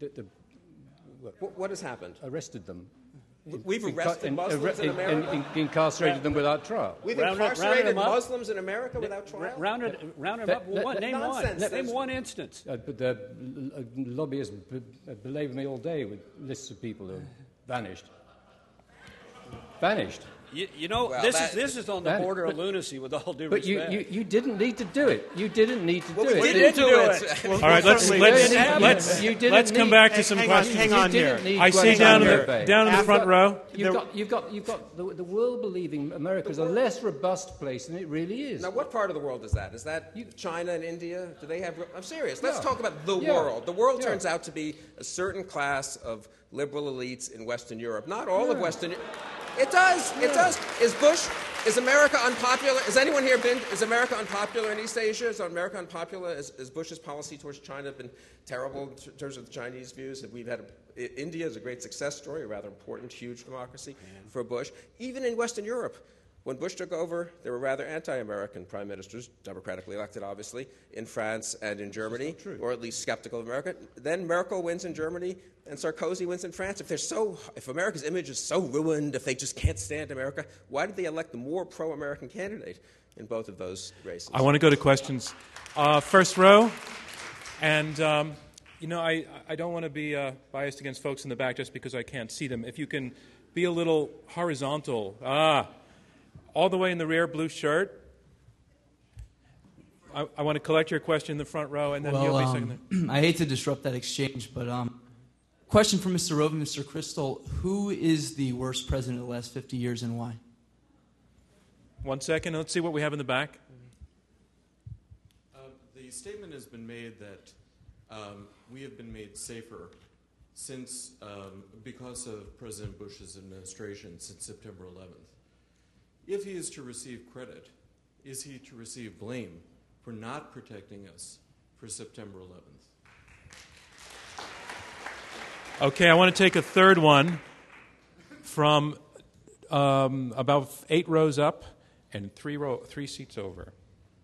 C: What has happened?
D: Arrested them.
C: We've arrested Muslims in America?
D: Incarcerated them without trial.
C: We've incarcerated Muslims in America without trial?
E: Round them up. Name one instance.
D: But the lobbyists belabor me all day with lists of people who have vanished.
E: You know,
C: Well,
E: this is on the border of lunacy, with all due
D: But
E: respect.
D: you didn't need to do it. You didn't need to do
C: we
D: it.
C: didn't do it.
A: All right, let's come back to some questions.
B: Hang on here.
A: I see down in the front row.
D: You've got the world believing America is a less robust place than it really is.
C: Now, what part of the world is that? Is that China and India? Do they have? I'm serious. Let's
D: Yeah.
C: talk about the
D: Yeah.
C: world. The world
D: Yeah.
C: turns out to be a certain class of liberal elites in Western Europe. Not all of Western Europe. It does. It does. Is America unpopular? Is anyone here been? Is America unpopular in East Asia? Is America unpopular? Is Bush's policy towards China been terrible in terms of the Chinese views? India is a great success story, a rather important, huge democracy for Bush. Even in Western Europe, when Bush took over, there were rather anti-American prime ministers, democratically elected, obviously, in France and in Germany, or at least skeptical of America. Then Merkel wins in Germany, and Sarkozy wins in France. If America's image is so ruined, if they just can't stand America, why did they elect the more pro-American candidate in both of those races?
A: I want to go to questions. First row. And, I don't want to be biased against folks in the back just because I can't see them. If you can be a little horizontal. All the way in the rear, blue shirt. I want to collect your question in the front row, and then you'll be second there.
I: I hate to disrupt that exchange, but question for Mr. Rove and Mr. Crystal. Who is the worst president of the last 50 years and why?
A: 1 second. Let's see what we have in the back.
J: The statement has been made that we have been made safer because of President Bush's administration since September 11th. If he is to receive credit, is he to receive blame for not protecting us for September 11th?
A: Okay, I want to take a third one from about 8 rows up and 3 seats over.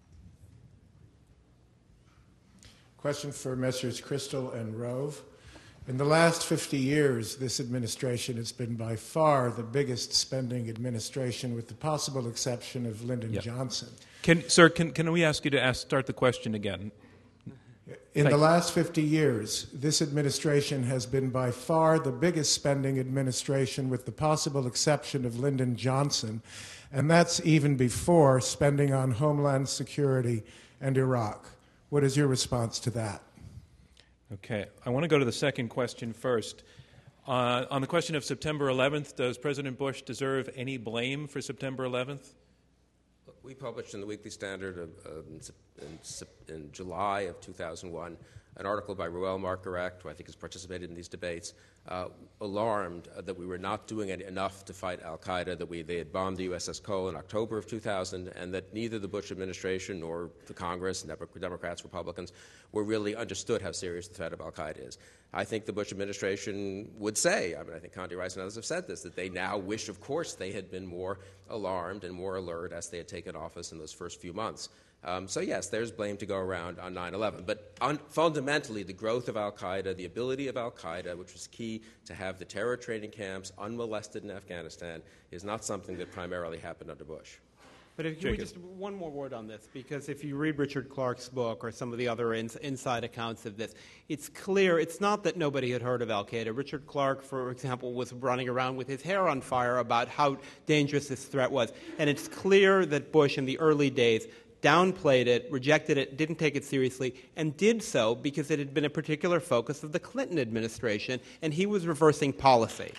K: Question for Messrs. Crystal and Rove. In the last 50 years, this administration has been by far the biggest spending administration, with the possible exception of Lyndon Johnson.
A: Sir, can we ask you to start the question again?
K: In the last 50 years, this administration has been by far the biggest spending administration, with the possible exception of Lyndon Johnson, and that's even before spending on Homeland Security and Iraq. What is your response to that?
A: Okay, I want to go to the second question first. On the question of September 11th, does President Bush deserve any blame for September 11th?
C: We published in the Weekly Standard in July of 2001 an article by Ruel Marcarect, who I think has participated in these debates, alarmed that we were not doing enough to fight al-Qaeda, that they had bombed the USS Cole in October of 2000, and that neither the Bush administration nor the Congress, Democrats, Republicans, were really understood how serious the threat of al-Qaeda is. I think the Bush administration would say, I think Condi Rice and others have said this, that they now wish, of course, they had been more alarmed and more alert as they had taken office in those first few months. So yes, there's blame to go around on 9/11. But fundamentally, the growth of al-Qaeda, the ability of al-Qaeda, which was key to have the terror training camps unmolested in Afghanistan, is not something that primarily happened under Bush.
B: But if we just one more word on this, because if you read Richard Clarke's book or some of the other inside accounts of this, it's clear it's not that nobody had heard of al-Qaeda. Richard Clarke, for example, was running around with his hair on fire about how dangerous this threat was. And it's clear that Bush in the early days downplayed it, rejected it, didn't take it seriously, and did so because it had been a particular focus of the Clinton administration, and he was reversing policy.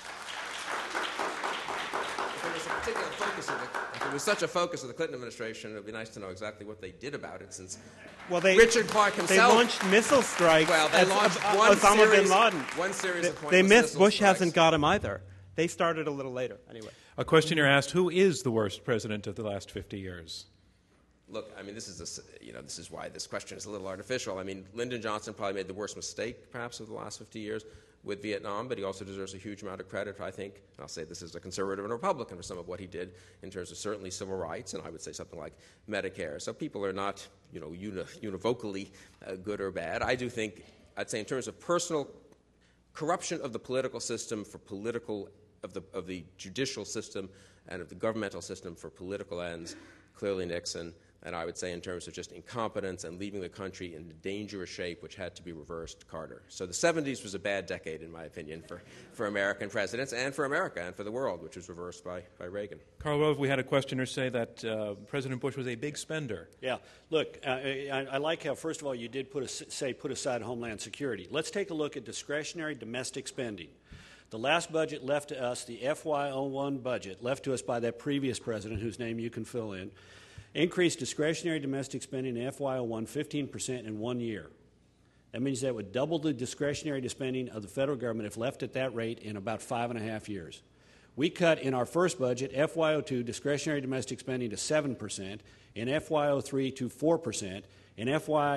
C: If it was such a focus of the Clinton administration, it would be nice to know exactly what they did about it, since Richard Clarke himself...
B: They launched missile strikes
C: they launched
B: Osama bin Laden.
C: One series of pointless
B: They missed.
C: missile
B: Bush
C: strikes.
B: hasn't got him either. They started a little later. Anyway.
A: A questioner asked, who is the worst president of the last 50 years?
C: Look, this is why this question is a little artificial. Lyndon Johnson probably made the worst mistake, perhaps, of the last 50 years with Vietnam, but he also deserves a huge amount of credit, I think. And I'll say this as a conservative and a Republican for some of what he did in terms of certainly civil rights, and I would say something like Medicare. So people are not, univocally good or bad. I do think, I'd say in terms of personal corruption of the political system of the judicial system and of the governmental system for political ends, clearly Nixon. and I would say in terms of just incompetence and leaving the country in dangerous shape, which had to be reversed, Carter. So the 70s was a bad decade, in my opinion, for American presidents and for America and for the world, which was reversed by Reagan.
A: Karl Rove, we had a questioner say that President Bush was a big spender.
E: Yeah. Look, I like how, first of all, you did put aside Homeland Security. Let's take a look at discretionary domestic spending. The last budget left to us, the FY01 budget, left to us by that previous president, whose name you can fill in, increased discretionary domestic spending in FY01 15% in 1 year. That means that would double the discretionary spending of the federal government if left at that rate in about 5.5 years. We cut in our first budget, FY02, discretionary domestic spending to 7%, in FY03 to 4%, in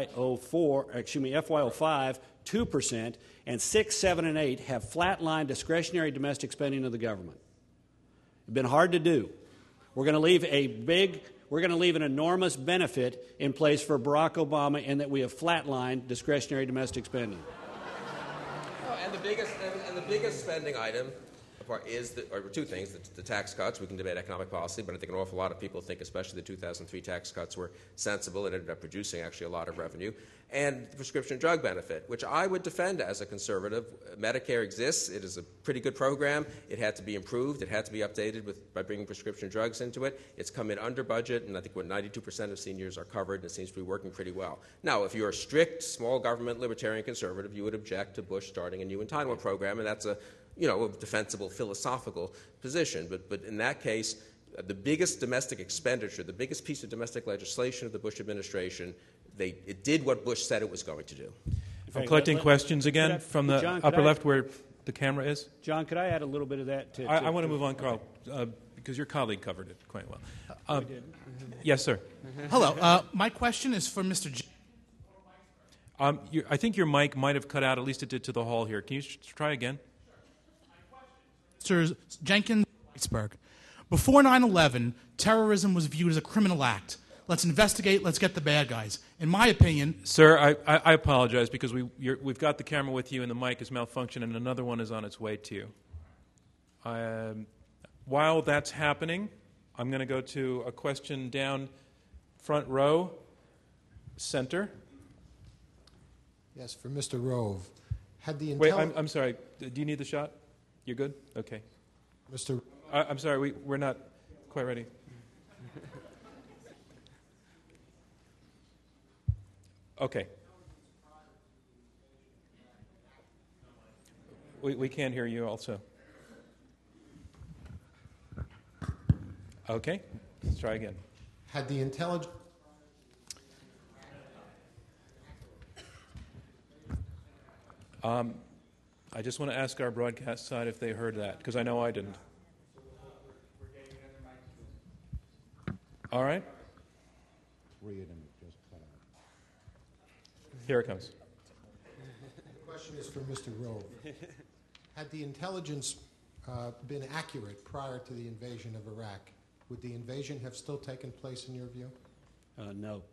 E: FY05, 2%, and 6, 7, and 8 have flatlined discretionary domestic spending of the government. It's been hard to do. We're going to leave an enormous benefit in place for Barack Obama in that we have flatlined discretionary domestic spending.
C: Oh, and the biggest spending item is two things: the tax cuts. We can debate economic policy, but I think an awful lot of people think, especially the 2003 tax cuts, were sensible and ended up producing actually a lot of revenue. And the prescription drug benefit, which I would defend as a conservative. Medicare exists. It is a pretty good program. It had to be improved. It had to be updated by bringing prescription drugs into it. It's come in under budget, and I think 92% of seniors are covered, and it seems to be working pretty well. Now, if you're a strict, small government, libertarian conservative, you would object to Bush starting a new entitlement program, and that's a defensible philosophical position. But in that case, the biggest domestic expenditure, the biggest piece of domestic legislation of the Bush administration, it did what Bush said it was going to do.
A: I'm collecting questions again from the upper left where the camera is.
E: John, could I add a little bit of that?
A: I want to move on, Carl, because your colleague covered it quite well. Yes, sir.
L: Hello. My question is for Mr.
A: I think your mic might have cut out, at least it did to the hall here. Can you try again?
L: Mr. Jenkins, Pittsburgh. Before 9/11, terrorism was viewed as a criminal act. Let's investigate. Let's get the bad guys. In my opinion,
A: sir, I apologize because we've got the camera with you and the mic is malfunctioning and another one is on its way to you. While that's happening, I'm going to go to a question down front row, center.
M: Yes, for Mr. Rove.
A: Wait, I'm sorry. Do you need the shot? You're good? Okay.
M: Mr.
A: I'm sorry, we're not quite ready. Okay. We can't hear you also. Okay, let's try again.
M: Had the intelligence...
A: I just want to ask our broadcast side if they heard that, because I know I didn't. All right. Here it comes.
M: The question is for Mr. Rove. Had the intelligence been accurate prior to the invasion of Iraq, would the invasion have still taken place in your view?
E: No.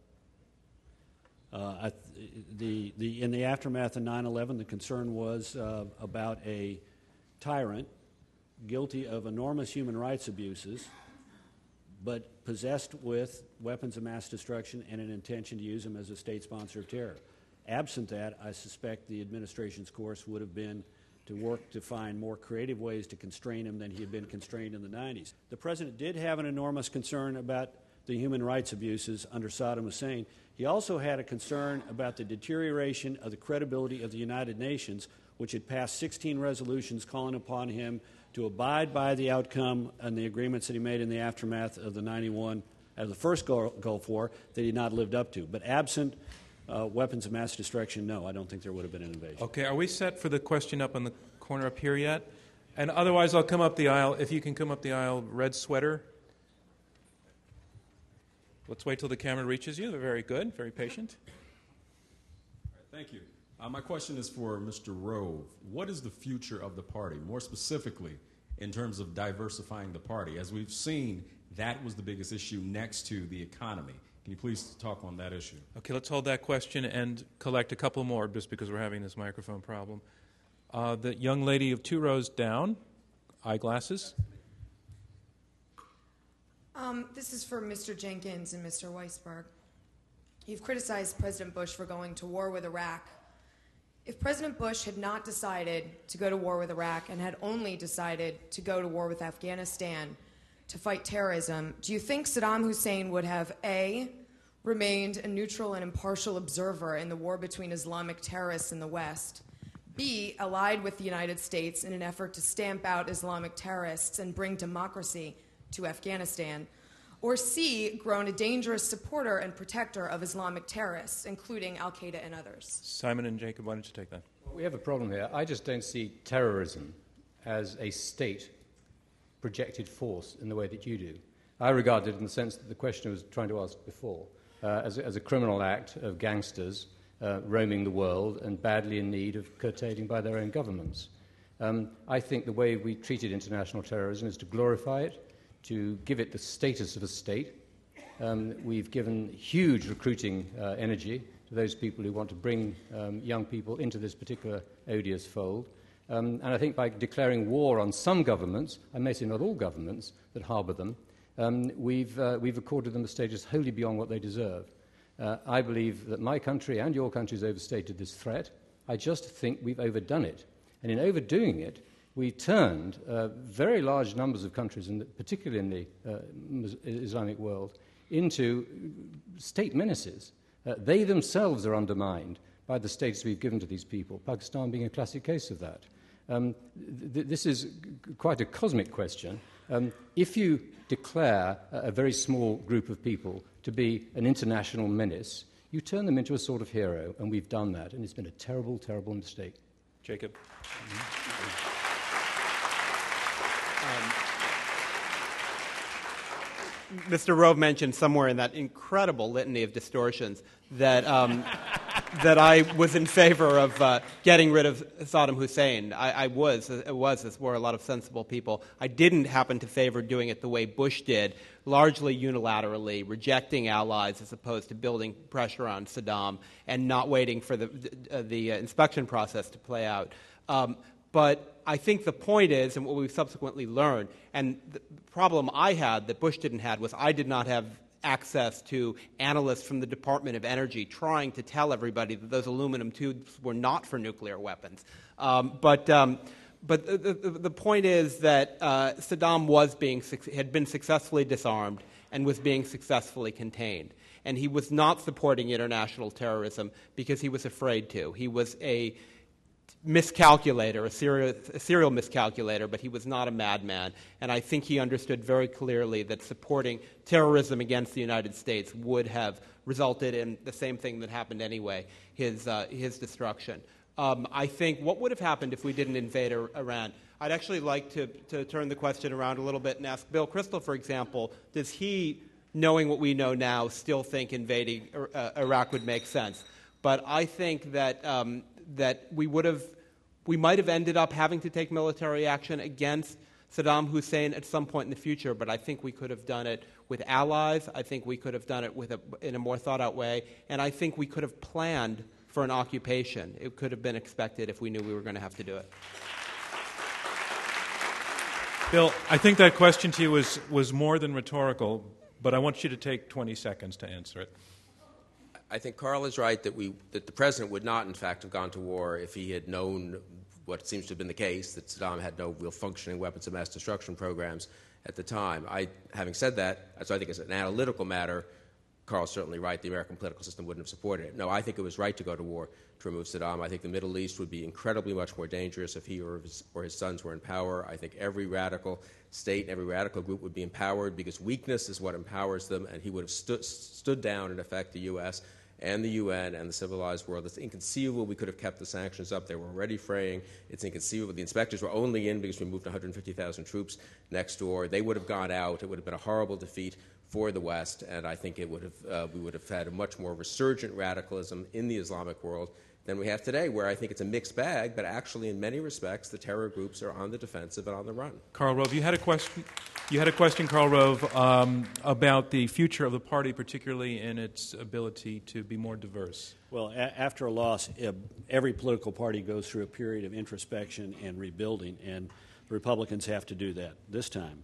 E: In the aftermath of 9/11, the concern was about a tyrant guilty of enormous human rights abuses, but possessed with weapons of mass destruction and an intention to use them as a state sponsor of terror. Absent that, I suspect the administration's course would have been to work to find more creative ways to constrain him than he had been constrained in the 90s. The president did have an enormous concern about the human rights abuses under Saddam Hussein. He also had a concern about the deterioration of the credibility of the United Nations, which had passed 16 resolutions calling upon him to abide by the outcome and the agreements that he made in the aftermath of the first Gulf War that he had not lived up to. But absent weapons of mass destruction, no, I don't think there would have been an invasion.
A: Okay, are we set for the question up on the corner up here yet? And otherwise, I'll come up the aisle. If you can come up the aisle, red sweater. Let's wait till the camera reaches you. They're very good, very patient.
N: Thank you. My question is for Mr. Rove. What is the future of the party, more specifically in terms of diversifying the party? As we've seen, that was the biggest issue next to the economy. Can you please talk on that issue?
A: Okay, let's hold that question and collect a couple more just because we're having this microphone problem. The young lady of 2 rows down, eyeglasses.
O: This is for Mr. Jenkins and Mr. Weisberg. You've criticized President Bush for going to war with Iraq. If President Bush had not decided to go to war with Iraq and had only decided to go to war with Afghanistan to fight terrorism, do you think Saddam Hussein would have, A, remained a neutral and impartial observer in the war between Islamic terrorists in the West, B, allied with the United States in an effort to stamp out Islamic terrorists and bring democracy to Afghanistan, or C, grown a dangerous supporter and protector of Islamic terrorists, including al-Qaeda and others?
A: Simon and Jacob, why don't you take that?
D: We have a problem here. I just don't see terrorism as a state projected force in the way that you do. I regard it in the sense that the questioner was trying to ask before, as a criminal act of gangsters roaming the world and badly in need of curtailing by their own governments. I think the way we treated international terrorism is to glorify it, to give it the status of a state. We've given huge recruiting energy to those people who want to bring young people into this particular odious fold. And I think by declaring war on some governments, I may say not all governments that harbour them, we've accorded them a status wholly beyond what they deserve. I believe that my country and your country has overstated this threat. I just think we've overdone it. And in overdoing it, we turned very large numbers of countries, particularly in the Islamic world, into state menaces. They themselves are undermined by the status we've given to these people, Pakistan being a classic case of that. This is quite a cosmic question. If you declare a very small group of people to be an international menace, you turn them into a sort of hero, and we've done that, and it's been a terrible, terrible mistake.
A: Jacob.
B: Mr. Rove mentioned somewhere in that incredible litany of distortions that that I was in favor of getting rid of Saddam Hussein. It was, as were a lot of sensible people. I didn't happen to favor doing it the way Bush did, largely unilaterally, rejecting allies as opposed to building pressure on Saddam and not waiting for the inspection process to play out. But I think the point is, and what we've subsequently learned, and the problem I had that Bush didn't have was I did not have access to analysts from the Department of Energy trying to tell everybody that those aluminum tubes were not for nuclear weapons. But the point is that Saddam had been successfully disarmed and was being successfully contained. And he was not supporting international terrorism because he was afraid to. He was a miscalculator, a serial miscalculator, but he was not a madman. And I think he understood very clearly that supporting terrorism against the United States would have resulted in the same thing that happened anyway, his destruction. I think what would have happened if we didn't invade Iran? I'd actually like to turn the question around a little bit and ask Bill Kristol, for example, does he, knowing what we know now, still think invading Iraq would make sense? But I think that that we might have ended up having to take military action against Saddam Hussein at some point in the future, but I think we could have done it with allies. I think we could have done it in a more thought-out way, and I think we could have planned for an occupation. It could have been expected if we knew we were going to have to do it.
A: Bill, I think that question to you was more than rhetorical, but I want you to take 20 seconds to answer it.
C: I think Carl is right that the president would not, in fact, have gone to war if he had known what seems to have been the case, that Saddam had no real functioning weapons of mass destruction programs at the time. Having said that, so I think as an analytical matter, Carl's certainly right. The American political system wouldn't have supported it. No, I think it was right to go to war to remove Saddam. I think the Middle East would be incredibly much more dangerous if he or his sons were in power. I think every radical state and every radical group would be empowered because weakness is what empowers them, and he would have stood down, in effect, the U.S., and the UN and the civilized world. It's inconceivable we could have kept the sanctions up. They were already fraying. It's inconceivable. The inspectors were only in because we moved 150,000 troops next door. They would have gone out. It would have been a horrible defeat for the West, and I think we would have had a much more resurgent radicalism in the Islamic world than we have today, where I think it's a mixed bag, but actually in many respects the terror groups are on the defensive and on the run.
A: Karl Rove, you had a question, Karl Rove, about the future of the party, particularly in its ability to be more diverse.
E: Well, after a loss, every political party goes through a period of introspection and rebuilding, and the Republicans have to do that this time.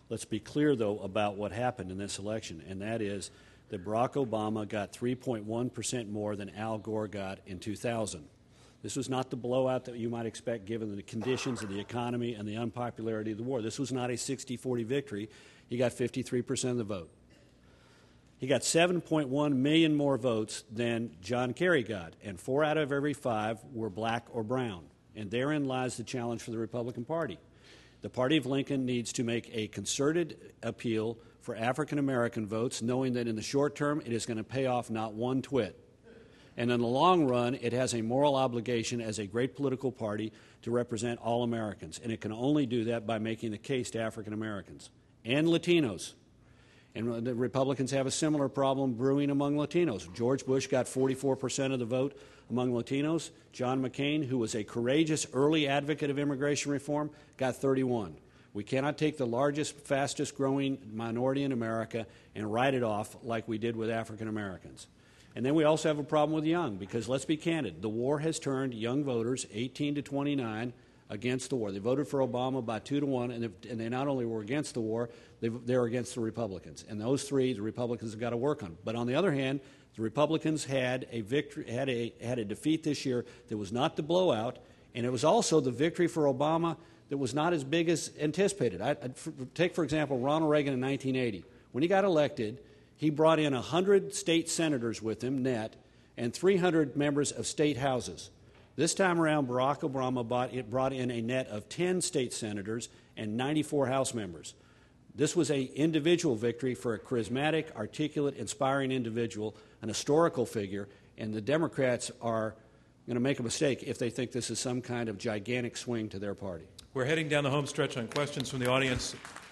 E: Let's be clear, though, about what happened in this election, and that is that Barack Obama got 3.1% more than Al Gore got in 2000. This was not the blowout that you might expect given the conditions of the economy and the unpopularity of the war. This was not a 60-40 victory. He got 53% of the vote. He got 7.1 million more votes than John Kerry got, and 4 out of every 5 were black or brown. And therein lies the challenge for the Republican Party. The party of Lincoln needs to make a concerted appeal for African American votes, knowing that in the short term it is going to pay off not one twit. And in the long run, it has a moral obligation as a great political party to represent all Americans. And it can only do that by making the case to African Americans and Latinos. And the Republicans have a similar problem brewing among Latinos. George Bush got 44% of the vote among Latinos. John McCain, who was a courageous early advocate of immigration reform, got 31. We cannot take the largest, fastest growing minority in America and write it off like we did with African Americans. And then we also have a problem with young, because let's be candid, the war has turned young voters, 18 to 29, against the war. They voted for Obama by 2-1, and they not only were against the war, they were against the Republicans. And those three, the Republicans have got to work on. But on the other hand, the Republicans had a victory, had a defeat this year that was not the blowout, and it was also the victory for Obama that was not as big as anticipated. Take, for example, Ronald Reagan in 1980. When he got elected, he brought in 100 state senators with him, net, and 300 members of state houses. This time around, Barack Obama brought in a net of 10 state senators and 94 House members. This was an individual victory for a charismatic, articulate, inspiring individual, an historical figure, and the Democrats are going to make a mistake if they think this is some kind of gigantic swing to their party.
A: We're heading down the home stretch on questions from the audience.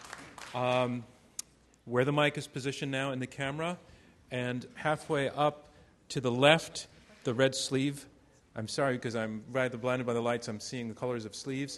A: Where the mic is positioned now in the camera, and halfway up to the left, the red sleeve. I'm sorry, because I'm rather blinded by the lights. I'm seeing the colors of sleeves.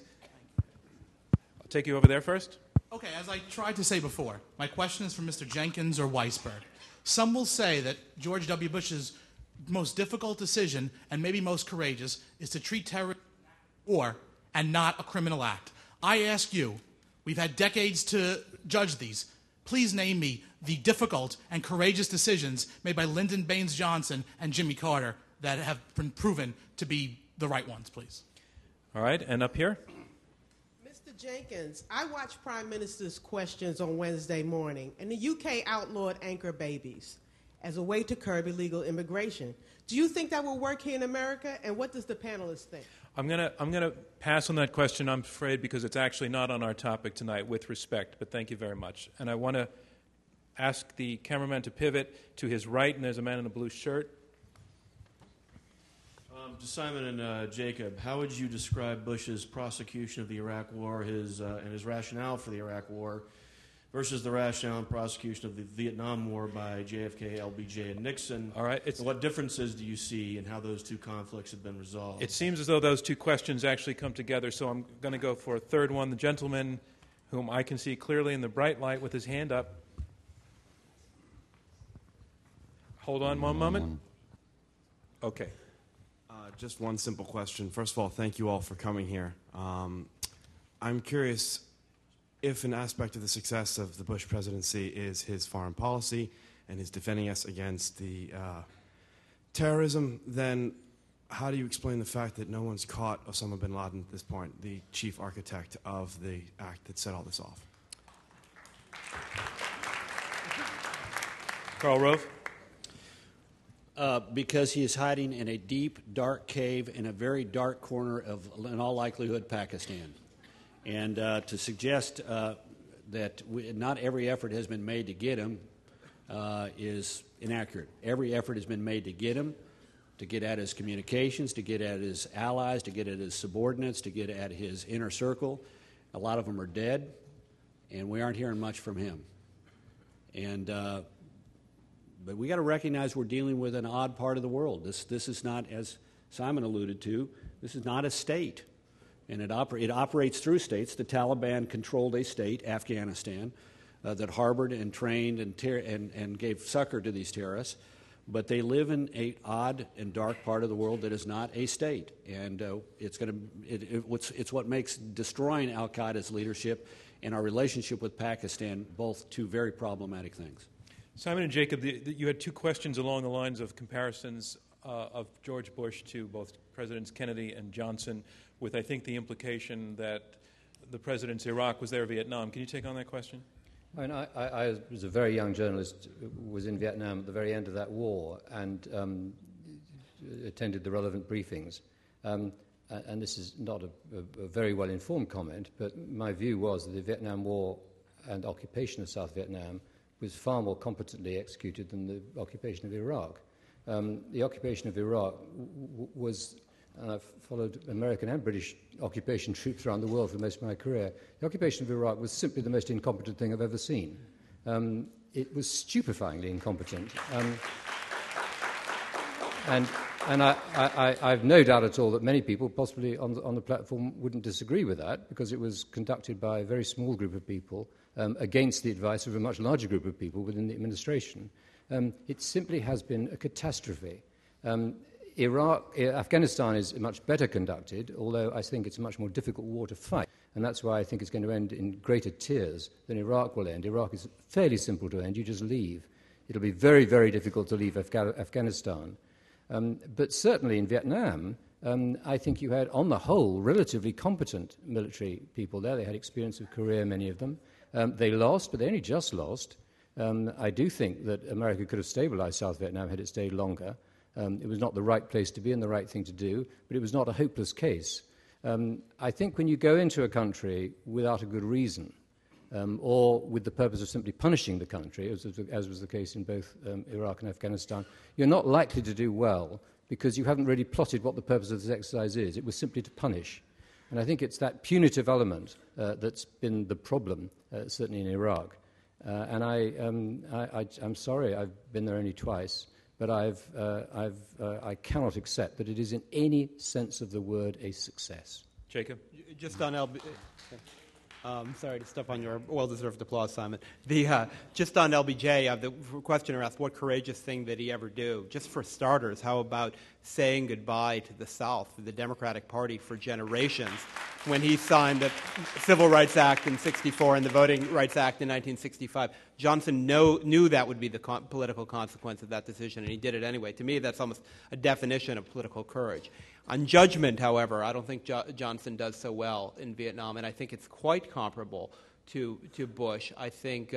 A: I'll take you over there first.
L: Okay, as I tried to say before, my question is for Mr. Jenkins or Weisberg. Some will say that George W. Bush's most difficult decision, and maybe most courageous, is to treat terrorism as a war and not a criminal act. I ask you, we've had decades to judge these. Please name me the difficult and courageous decisions made by Lyndon Baines Johnson and Jimmy Carter that have been proven to be the right ones, please.
A: All right, and up here.
P: Mr. Jenkins, I watched Prime Minister's questions on Wednesday morning, and the UK outlawed anchor babies as a way to curb illegal immigration. Do you think that will work here in America, and what does the panelists think?
A: I'm gonna pass on that question, I'm afraid, because it's actually not on our topic tonight, with respect, but thank you very much. And I want to ask the cameraman to pivot to his right, and there's a man in a blue shirt.
Q: To Simon and Jacob, how would you describe Bush's prosecution of the Iraq War, and his rationale for the Iraq War, versus the rationale and prosecution of the Vietnam War by JFK, LBJ, and Nixon?
A: All right.
Q: And what differences do you see in how those two conflicts have been resolved?
A: It seems as though those two questions actually come together, so I'm going to go for a third one. The gentleman whom I can see clearly in the bright light with his hand up. Hold on one moment. Okay.
R: Just one simple question. First of all, thank you all for coming here. I'm curious if an aspect of the success of the Bush presidency is his foreign policy and his defending us against the terrorism, then how do you explain the fact that no one's caught Osama bin Laden at this point, the chief architect of the act that set all this off?
A: Karl Rove.
E: Because he is hiding in a deep, dark cave in a very dark corner of, in all likelihood, Pakistan. And to suggest that not every effort has been made to get him is inaccurate. Every effort has been made to get him, to get at his communications, to get at his allies, to get at his subordinates, to get at his inner circle. A lot of them are dead, and we aren't hearing much from him. And but we got to recognize we're dealing with an odd part of the world. This is not, as Simon alluded to, this is not a state. And it operates through states. The Taliban controlled a state, Afghanistan, that harbored and trained and gave succor to these terrorists. but they live in an odd and dark part of the world that is not a state. And it's what makes destroying al-Qaeda's leadership and our relationship with Pakistan both two very problematic things.
A: Simon and Jacob, you had two questions along the lines of comparisons of George Bush to both Presidents Kennedy and Johnson, with, I think, the implication that the president's Iraq was their Vietnam. Can you take on that question?
D: I mean, I was a very young journalist, was in Vietnam at the very end of that war, and attended the relevant briefings. And this is not a very well-informed comment, but my view was that the Vietnam War and occupation of South Vietnam was far more competently executed than the occupation of Iraq. The occupation of Iraq was, and I've followed American and British occupation troops around the world for most of my career, the occupation of Iraq was simply the most incompetent thing I've ever seen. It was stupefyingly incompetent. And I've no doubt at all that many people, possibly on the platform, wouldn't disagree with that, because it was conducted by a very small group of people against the advice of a much larger group of people within the administration. It simply has been a catastrophe. Afghanistan is much better conducted, although I think it's a much more difficult war to fight, and that's why I think it's going to end in greater tears than Iraq will end. Iraq is fairly simple to end. You just leave. It'll be very, very difficult to leave Afghanistan. But certainly in Vietnam, I think you had, on the whole, relatively competent military people there. They had experience of career, many of them. They lost, but they only just lost. I do think that America could have stabilized South Vietnam had it stayed longer. It was not the right place to be and the right thing to do, but it was not a hopeless case. I think when you go into a country without a good reason, or with the purpose of simply punishing the country, as was the case in both Iraq and Afghanistan, you're not likely to do well because you haven't really plotted what the purpose of this exercise is. It was simply to punish. And I think it's that punitive element that's been the problem, certainly in Iraq. And I'm sorry, I've been there only twice, but I cannot accept that it is in any sense of the word a success.
A: Jacob?
B: Just on sorry to step on your well-deserved applause, Simon. Just on LBJ, the questioner asked what courageous thing did he ever do. Just for starters, how about saying goodbye to the South, to the Democratic Party for generations, when he signed the Civil Rights Act in 1964 and the Voting Rights Act in 1965. Johnson knew that would be the political consequence of that decision, and he did it anyway. To me, that's almost a definition of political courage. On judgment, however, I don't think Johnson does so well in Vietnam, and I think it's quite comparable to Bush. I think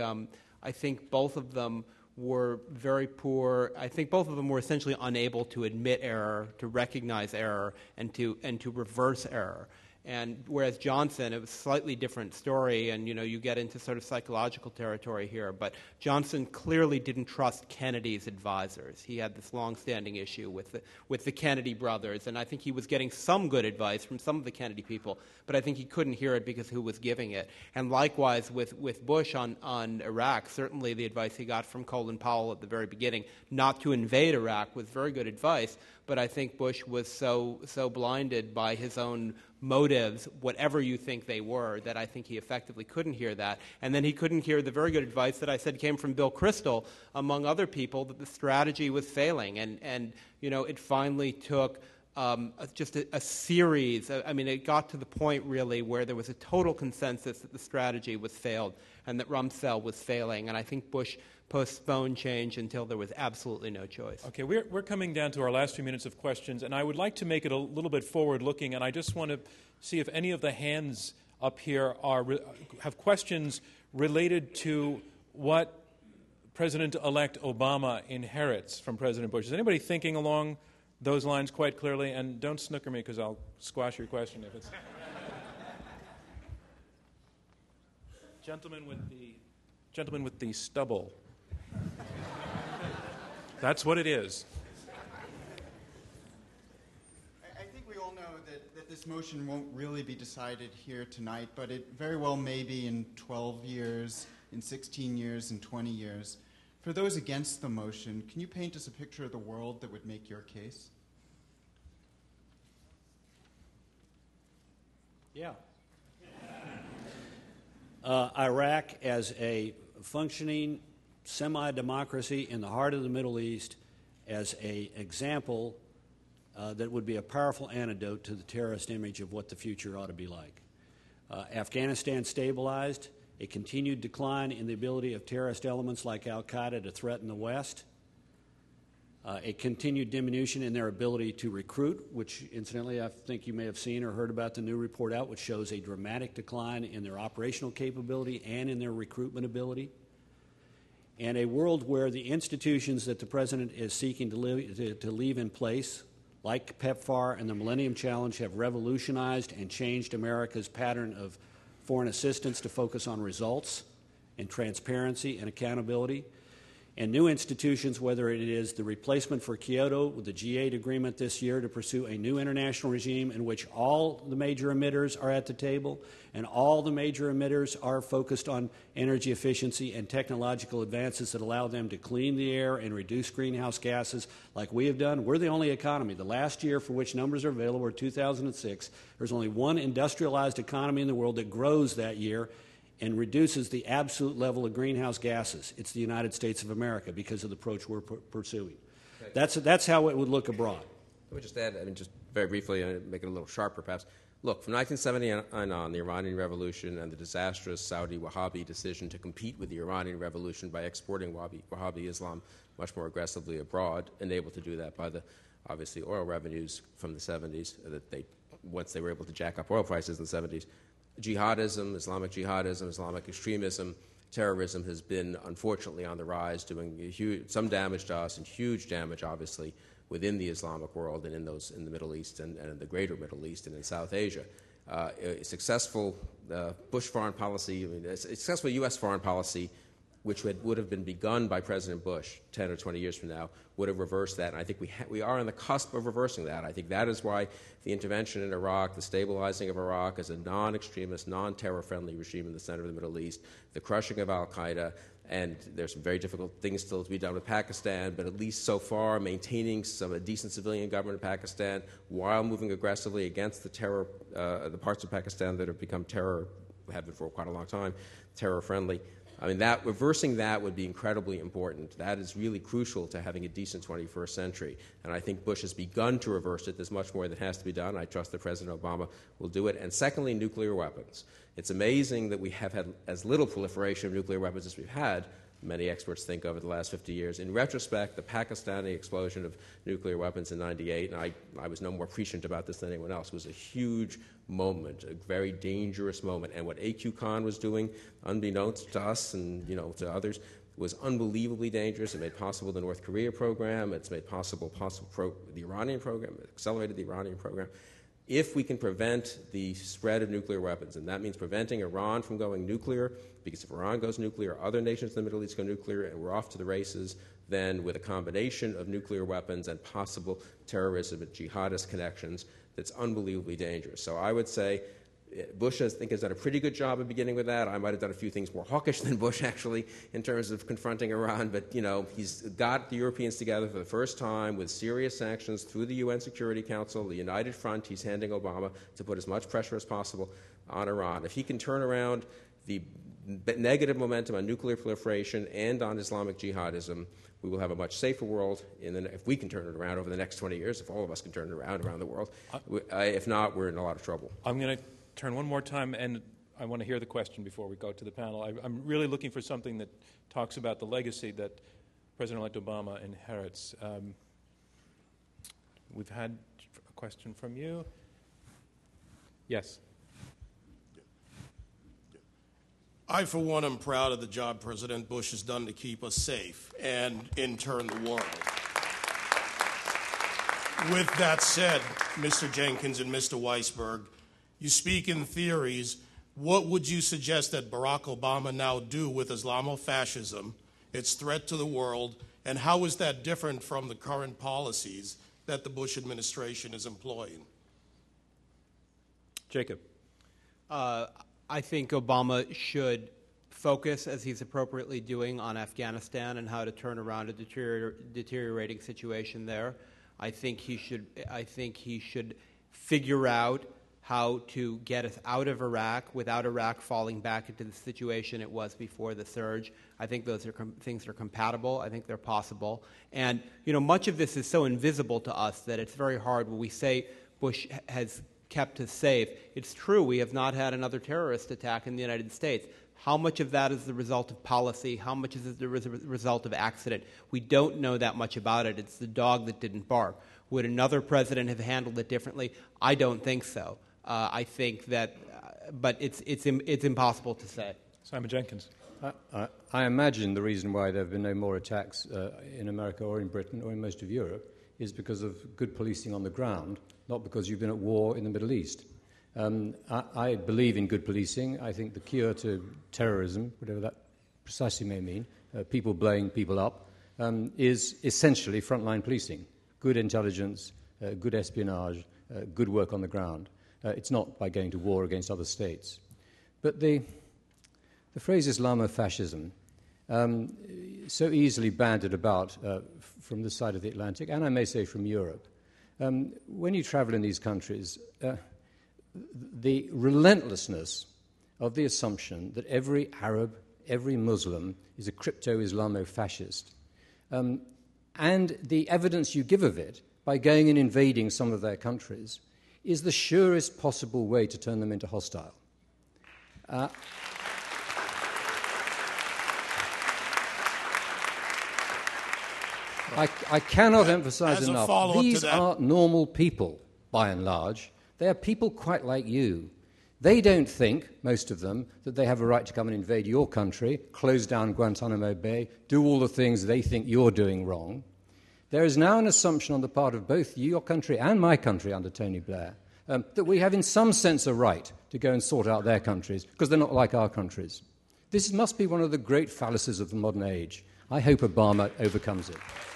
B: both of them were very poor. I think both of them were essentially unable to admit error, to recognize error, and to reverse error. And whereas Johnson, it was a slightly different story, and you get into sort of psychological territory here. But Johnson clearly didn't trust Kennedy's advisors. He had this long-standing issue with the Kennedy brothers, and I think he was getting some good advice from some of the Kennedy people, but I think he couldn't hear it because who was giving it. And likewise with Bush on Iraq, certainly the advice he got from Colin Powell at the very beginning, not to invade Iraq, was very good advice. But I think Bush was so blinded by his own motives, whatever you think they were, that I think he effectively couldn't hear that. And then he couldn't hear the very good advice that I said came from Bill Kristol, among other people, that the strategy was failing. And it finally took just a series. I mean, it got to the point, really, where there was a total consensus that the strategy was failed and that Rumsfeld was failing. And I think Bush postpone change until there was absolutely no choice.
A: Okay, we're coming down to our last few minutes of questions, and I would like to make it a little bit forward-looking, and I just want to see if any of the hands up here have questions related to what President-elect Obama inherits from President Bush. Is anybody thinking along those lines quite clearly? And don't snooker me because I'll squash your question if it's... Gentleman with the stubble. That's what it is.
S: I think we all know that this motion won't really be decided here tonight, but it very well may be in 12 years, in 16 years, in 20 years. For those against the motion, can you paint us a picture of the world that would make your case?
E: Yeah. Iraq as a functioning semi-democracy in the heart of the Middle East, as an example that would be a powerful antidote to the terrorist image of what the future ought to be like. Afghanistan stabilized, a continued decline in the ability of terrorist elements like al-Qaeda to threaten the West, a continued diminution in their ability to recruit, which incidentally I think you may have seen or heard about the new report out, which shows a dramatic decline in their operational capability and in their recruitment ability, and a world where the institutions that the President is seeking to leave in place, like PEPFAR and the Millennium Challenge, have revolutionized and changed America's pattern of foreign assistance to focus on results and transparency and accountability. And new institutions, whether it is the replacement for Kyoto with the G8 agreement this year to pursue a new international regime in which all the major emitters are at the table and all the major emitters are focused on energy efficiency and technological advances that allow them to clean the air and reduce greenhouse gases like we have done. We're the only economy. The last year for which numbers are available were 2006. There's only one industrialized economy in the world that grows that year and reduces the absolute level of greenhouse gases. It's the United States of America because of the approach we're pursuing.
C: Okay.
E: That's how it would look abroad.
C: Let me just add, just very briefly, and make it a little sharper perhaps. Look, from 1979 on, the Iranian Revolution and the disastrous Saudi Wahhabi decision to compete with the Iranian Revolution by exporting Wahhabi Islam much more aggressively abroad, enabled to do that by the, obviously, oil revenues from the 70s, once they were able to jack up oil prices in the 70s. Jihadism, Islamic extremism, terrorism has been unfortunately on the rise, doing some damage to us and huge damage, obviously, within the Islamic world and in the Middle East and in the greater Middle East and in South Asia. A successful Bush foreign policy, a successful U.S. foreign policy, which would have been begun by President Bush 10 or 20 years from now, would have reversed that. And I think we are on the cusp of reversing that. I think that is why the intervention in Iraq, the stabilizing of Iraq as a non-extremist, non-terror-friendly regime in the center of the Middle East, the crushing of al-Qaeda, and there's some very difficult things still to be done with Pakistan, but at least so far maintaining a decent civilian government in Pakistan while moving aggressively against the terror, the parts of Pakistan that have become have been for quite a long time, terror-friendly. I mean, reversing that would be incredibly important. That is really crucial to having a decent 21st century. And I think Bush has begun to reverse it. There's much more that has to be done. I trust that President Obama will do it. And secondly, nuclear weapons. It's amazing that we have had as little proliferation of nuclear weapons as we've had, many experts think, over the last 50 years. In retrospect, the Pakistani explosion of nuclear weapons in '98, and I was no more prescient about this than anyone else, was a huge moment, a very dangerous moment. And what A.Q. Khan was doing, unbeknownst to us and to others, was unbelievably dangerous. It made possible the North Korea program. It's made possible the Iranian program. It accelerated the Iranian program. If we can prevent the spread of nuclear weapons, and that means preventing Iran from going nuclear, because if Iran goes nuclear, other nations in the Middle East go nuclear, and we're off to the races, then with a combination of nuclear weapons and possible terrorism and jihadist connections, that's unbelievably dangerous. So I would say Bush, I think, has done a pretty good job of beginning with that. I might have done a few things more hawkish than Bush, actually, in terms of confronting Iran. But, he's got the Europeans together for the first time with serious sanctions through the UN Security Council, the United Front. He's handing Obama to put as much pressure as possible on Iran. If he can turn around the negative momentum on nuclear proliferation and on Islamic jihadism, we will have a much safer world if we can turn it around over the next 20 years, if all of us can turn it around the world. If not, we're in a lot of trouble.
A: I'm going to turn one more time, and I want to hear the question before we go to the panel. I'm really looking for something that talks about the legacy that President-elect Obama inherits. We've had a question from you. Yes.
T: I, for one, am proud of the job President Bush has done to keep us safe and, in turn, the world. With that said, Mr. Jenkins and Mr. Weisberg, you speak in theories. What would you suggest that Barack Obama now do with Islamofascism, its threat to the world, and how is that different from the current policies that the Bush administration is employing?
A: Jacob.
B: I think Obama should focus, as he's appropriately doing, on Afghanistan and how to turn around a deteriorating situation there. I think he should figure out how to get us out of Iraq without Iraq falling back into the situation it was before the surge. I think those are things are compatible. I think they're possible. And, much of this is so invisible to us that it's very hard when we say Bush has kept us safe. It's true, we have not had another terrorist attack in the United States. How much of that is the result of policy? How much is the result of accident? We don't know that much about it. It's the dog that didn't bark. Would another president have handled it differently? I don't think so. I think that, but it's impossible to say.
A: Simon Jenkins.
D: I imagine the reason why there have been no more attacks in America or in Britain or in most of Europe is because of good policing on the ground, not because you've been at war in the Middle East. I believe in good policing. I think the cure to terrorism, whatever that precisely may mean, people blowing people up, is essentially frontline policing. Good intelligence, good espionage, good work on the ground. It's not by going to war against other states. But the phrase Islamofascism, so easily bandied about from this side of the Atlantic, and I may say from Europe, when you travel in these countries, the relentlessness of the assumption that every Arab, every Muslim is a crypto-Islamofascist, and the evidence you give of it by going and invading some of their countries is the surest possible way to turn them into hostile. I cannot emphasize enough, these are normal people, by and large. They are people quite like you. They don't think, most of them, that they have a right to come and invade your country, close down Guantanamo Bay, do all the things they think you're doing wrong. There is now an assumption on the part of both your country and my country under Tony Blair that we have in some sense a right to go and sort out their countries because they're not like our countries. This must be one of the great fallacies of the modern age. I hope Obama overcomes it.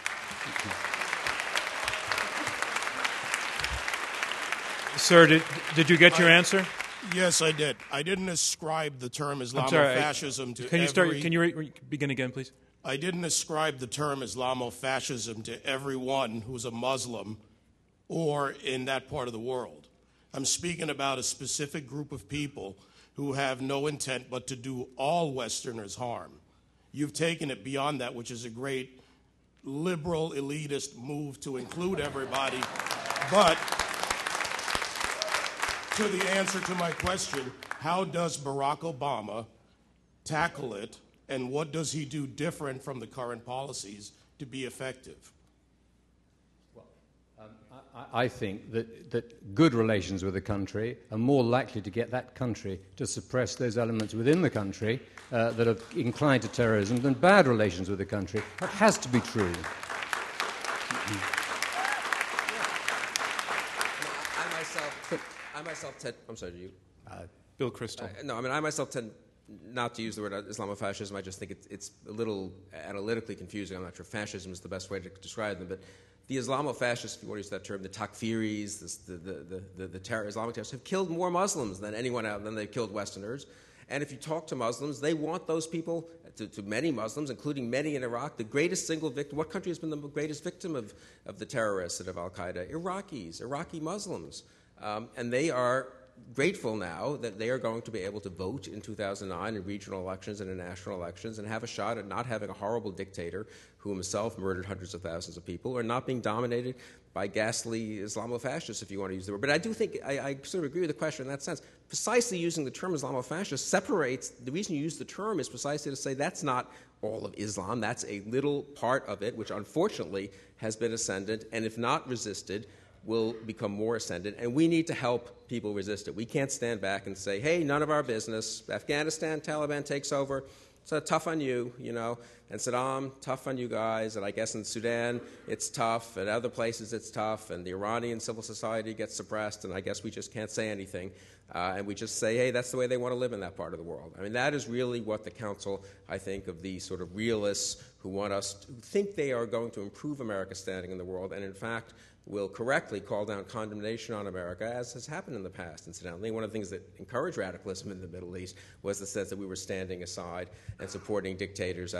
A: Sir, did you get your answer?
T: Yes, I did. I didn't ascribe the term Islamofascism to
A: Can you begin again, please?
T: I didn't ascribe the term Islamofascism to everyone who's a Muslim or in that part of the world. I'm speaking about a specific group of people who have no intent but to do all Westerners harm. You've taken it beyond that, which is a great liberal elitist move to include everybody. But to the answer to my question, how does Barack Obama tackle it, and what does he do different from the current policies to be effective?
D: I think that good relations with a country are more likely to get that country to suppress those elements within the country that are inclined to terrorism than bad relations with a country. That has to be true.
C: I myself tend... I'm sorry, you?
A: Bill Kristol.
C: I myself tend not to use the word Islamofascism. I just think it's a little analytically confusing. I'm not sure fascism is the best way to describe them, but the Islamofascists, if you want to use that term, the Takfiris, the Islamic terrorists, have killed more Muslims than anyone else, than they've killed Westerners. And if you talk to Muslims, they want those people, to many Muslims, including many in Iraq, the greatest single victim. What country has been the greatest victim of the terrorists and of al-Qaeda? Iraqi Muslims. And they are grateful now that they are going to be able to vote in 2009 in regional elections and in national elections and have a shot at not having a horrible dictator who himself murdered hundreds of thousands of people or not being dominated by ghastly Islamofascists, if you want to use the word. But I do think, I sort of agree with the question in that sense. Precisely using the term Islamofascist separates, the reason you use the term is precisely to say that's not all of Islam, that's a little part of it, which unfortunately has been ascendant, and if not resisted, will become more ascendant, and we need to help people resist it. We can't stand back and say, hey, none of our business. Afghanistan, Taliban takes over, so tough on you, and Saddam, tough on you guys, and I guess in Sudan it's tough, and other places it's tough, and the Iranian civil society gets suppressed, and I guess we just can't say anything, and we just say, hey, that's the way they want to live in that part of the world. I mean, that is really what the Council, I think, of the sort of realists who think they are going to improve America's standing in the world, and in fact will correctly call down condemnation on America, as has happened in the past, incidentally. One of the things that encouraged radicalism in the Middle East was the sense that we were standing aside and supporting dictators out of narrow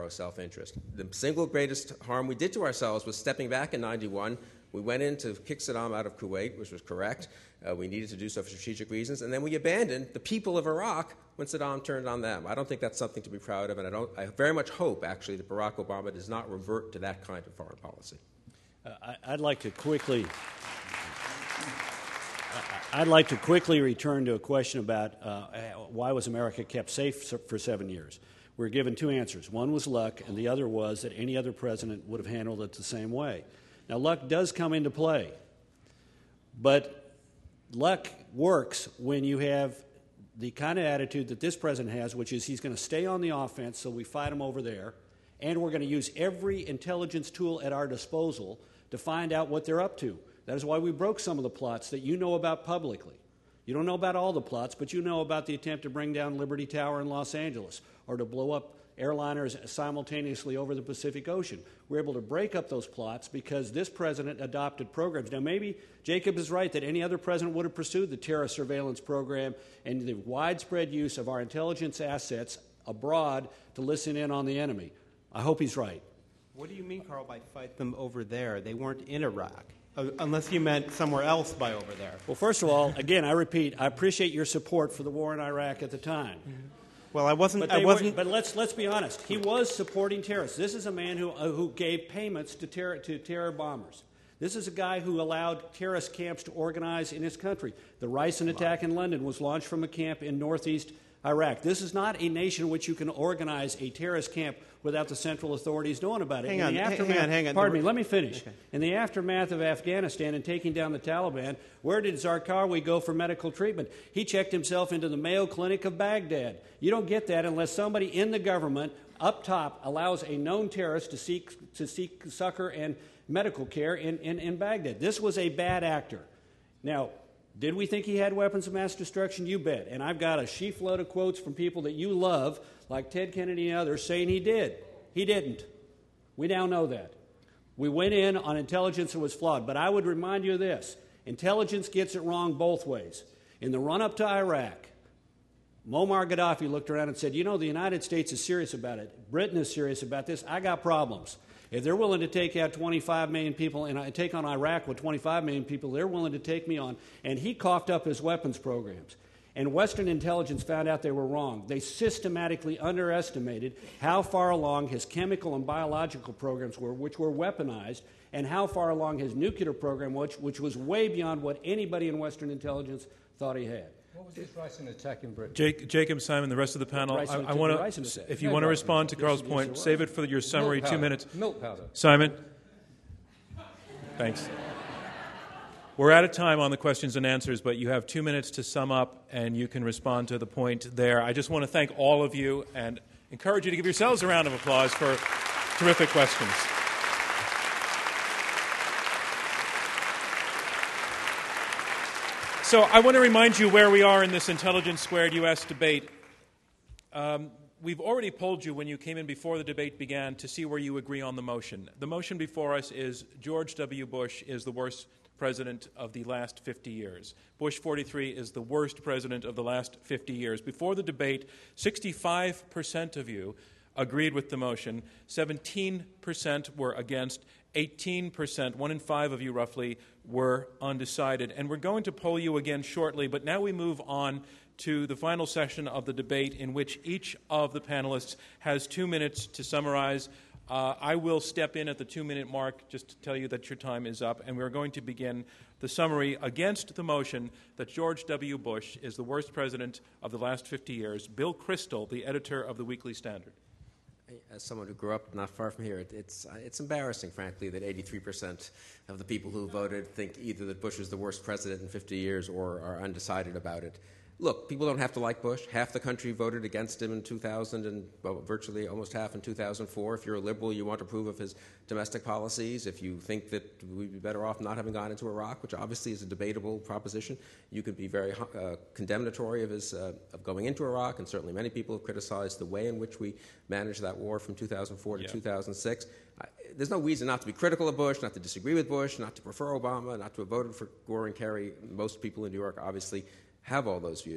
C: narrow self-interest. The single greatest harm we did to ourselves was stepping back in 91. We went in to kick Saddam out of Kuwait, which was correct. We needed to do so for strategic reasons. And then we abandoned the people of Iraq when Saddam turned on them. I don't think that's something to be proud of, and I very much hope, actually, that Barack Obama does not revert to that kind of foreign policy.
E: I'd like to quickly return to a question about why was America kept safe for 7 years. We were given two answers. One was luck, and the other was that any other president would have handled it the same way. Now, luck does come into play, but luck works when you have the kind of attitude that this president has, which is he's going to stay on the offense, so we fight him over there, and we're going to use every intelligence tool at our disposal to find out what they're up to. That is why we broke some of the plots that you know about publicly. You don't know about all the plots, but you know about the attempt to bring down Liberty Tower in Los Angeles or to blow up airliners simultaneously over the Pacific Ocean. We're able to break up those plots because this president adopted programs. Now, maybe Jacob is right that any other president would have pursued the terrorist surveillance program and the widespread use of our intelligence assets abroad to listen in on the enemy. I hope he's right.
B: What do you mean, Carl, by fight them over there? They weren't in Iraq, unless you meant somewhere else by over there.
E: Well, first of all, again, I repeat, I appreciate your support for the war in Iraq at the time.
B: Mm-hmm. Well, I wasn't.
E: But let's be honest. He was supporting terrorists. This is a man who gave payments to terror bombers. This is a guy who allowed terrorist camps to organize in his country. The Ricin attack in London was launched from a camp in northeast Iraq. This is not a nation in which you can organize a terrorist camp without the central authorities knowing about it.
B: Hang on.
E: Pardon me, let me finish. Okay. In the aftermath of Afghanistan and taking down the Taliban, where did Zarqawi go for medical treatment? He checked himself into the Mayo Clinic of Baghdad. You don't get that unless somebody in the government up top allows a known terrorist to seek succor and medical care in Baghdad. This was a bad actor. Now, did we think he had weapons of mass destruction? You bet. And I've got a sheaf load of quotes from people that you love, like Ted Kennedy and others, saying he did. He didn't. We now know that. We went in on intelligence that was flawed. But I would remind you of this. Intelligence gets it wrong both ways. In the run-up to Iraq, Muammar Gaddafi looked around and said, you know, the United States is serious about it. Britain is serious about this. I got problems. If they're willing to take out 25 million people and take on Iraq with 25 million people, they're willing to take me on. And he coughed up his weapons programs. And Western intelligence found out they were wrong. They systematically underestimated how far along his chemical and biological programs were, which were weaponized, and how far along his nuclear program, which was way beyond what anybody in Western intelligence thought he had.
D: What was this Ricin attack in Britain?
A: Jacob, Simon, the rest of the panel, I want to, if you want to respond to Carl's point, save it for your summary, 2 minutes.
D: Milk powder.
A: Simon? Thanks. We're out of time on the questions and answers, but you have 2 minutes to sum up, and you can respond to the point there. I just want to thank all of you and encourage you to give yourselves a round of applause for terrific questions. So I want to remind you where we are in this Intelligence Squared U.S. debate. We've already polled you when you came in before the debate began to see where you agree on the motion. The motion before us is George W. Bush is the worst president of the last 50 years. Bush 43 is the worst president of the last 50 years. Before the debate, 65% of you agreed with the motion, 17% were against, 18%, 1 in 5 of you roughly, were undecided. And we're going to poll you again shortly, but now we move on to the final session of the debate in which each of the panelists has 2 minutes to summarize. I will step in at the 2-minute mark just to tell you that your time is up, and we're going to begin the summary against the motion that George W. Bush is the worst president of the last 50 years. Bill Kristol, the editor of the Weekly Standard.
C: As someone who grew up not far from here, it's embarrassing, frankly, that 83% of the people who voted think either that Bush is the worst president in 50 years or are undecided about it. Look, people don't have to like Bush. Half the country voted against him in 2000 and virtually almost half in 2004. If you're a liberal, you want to approve of his domestic policies. If you think that we'd be better off not having gone into Iraq, which obviously is a debatable proposition, you could be very condemnatory of going into Iraq, and certainly many people have criticized the way in which we managed that war from 2004 to 2006. There's no reason not to be critical of Bush, not to disagree with Bush, not to prefer Obama, not to have voted for Gore and Kerry. Most people in New York obviously have all those views.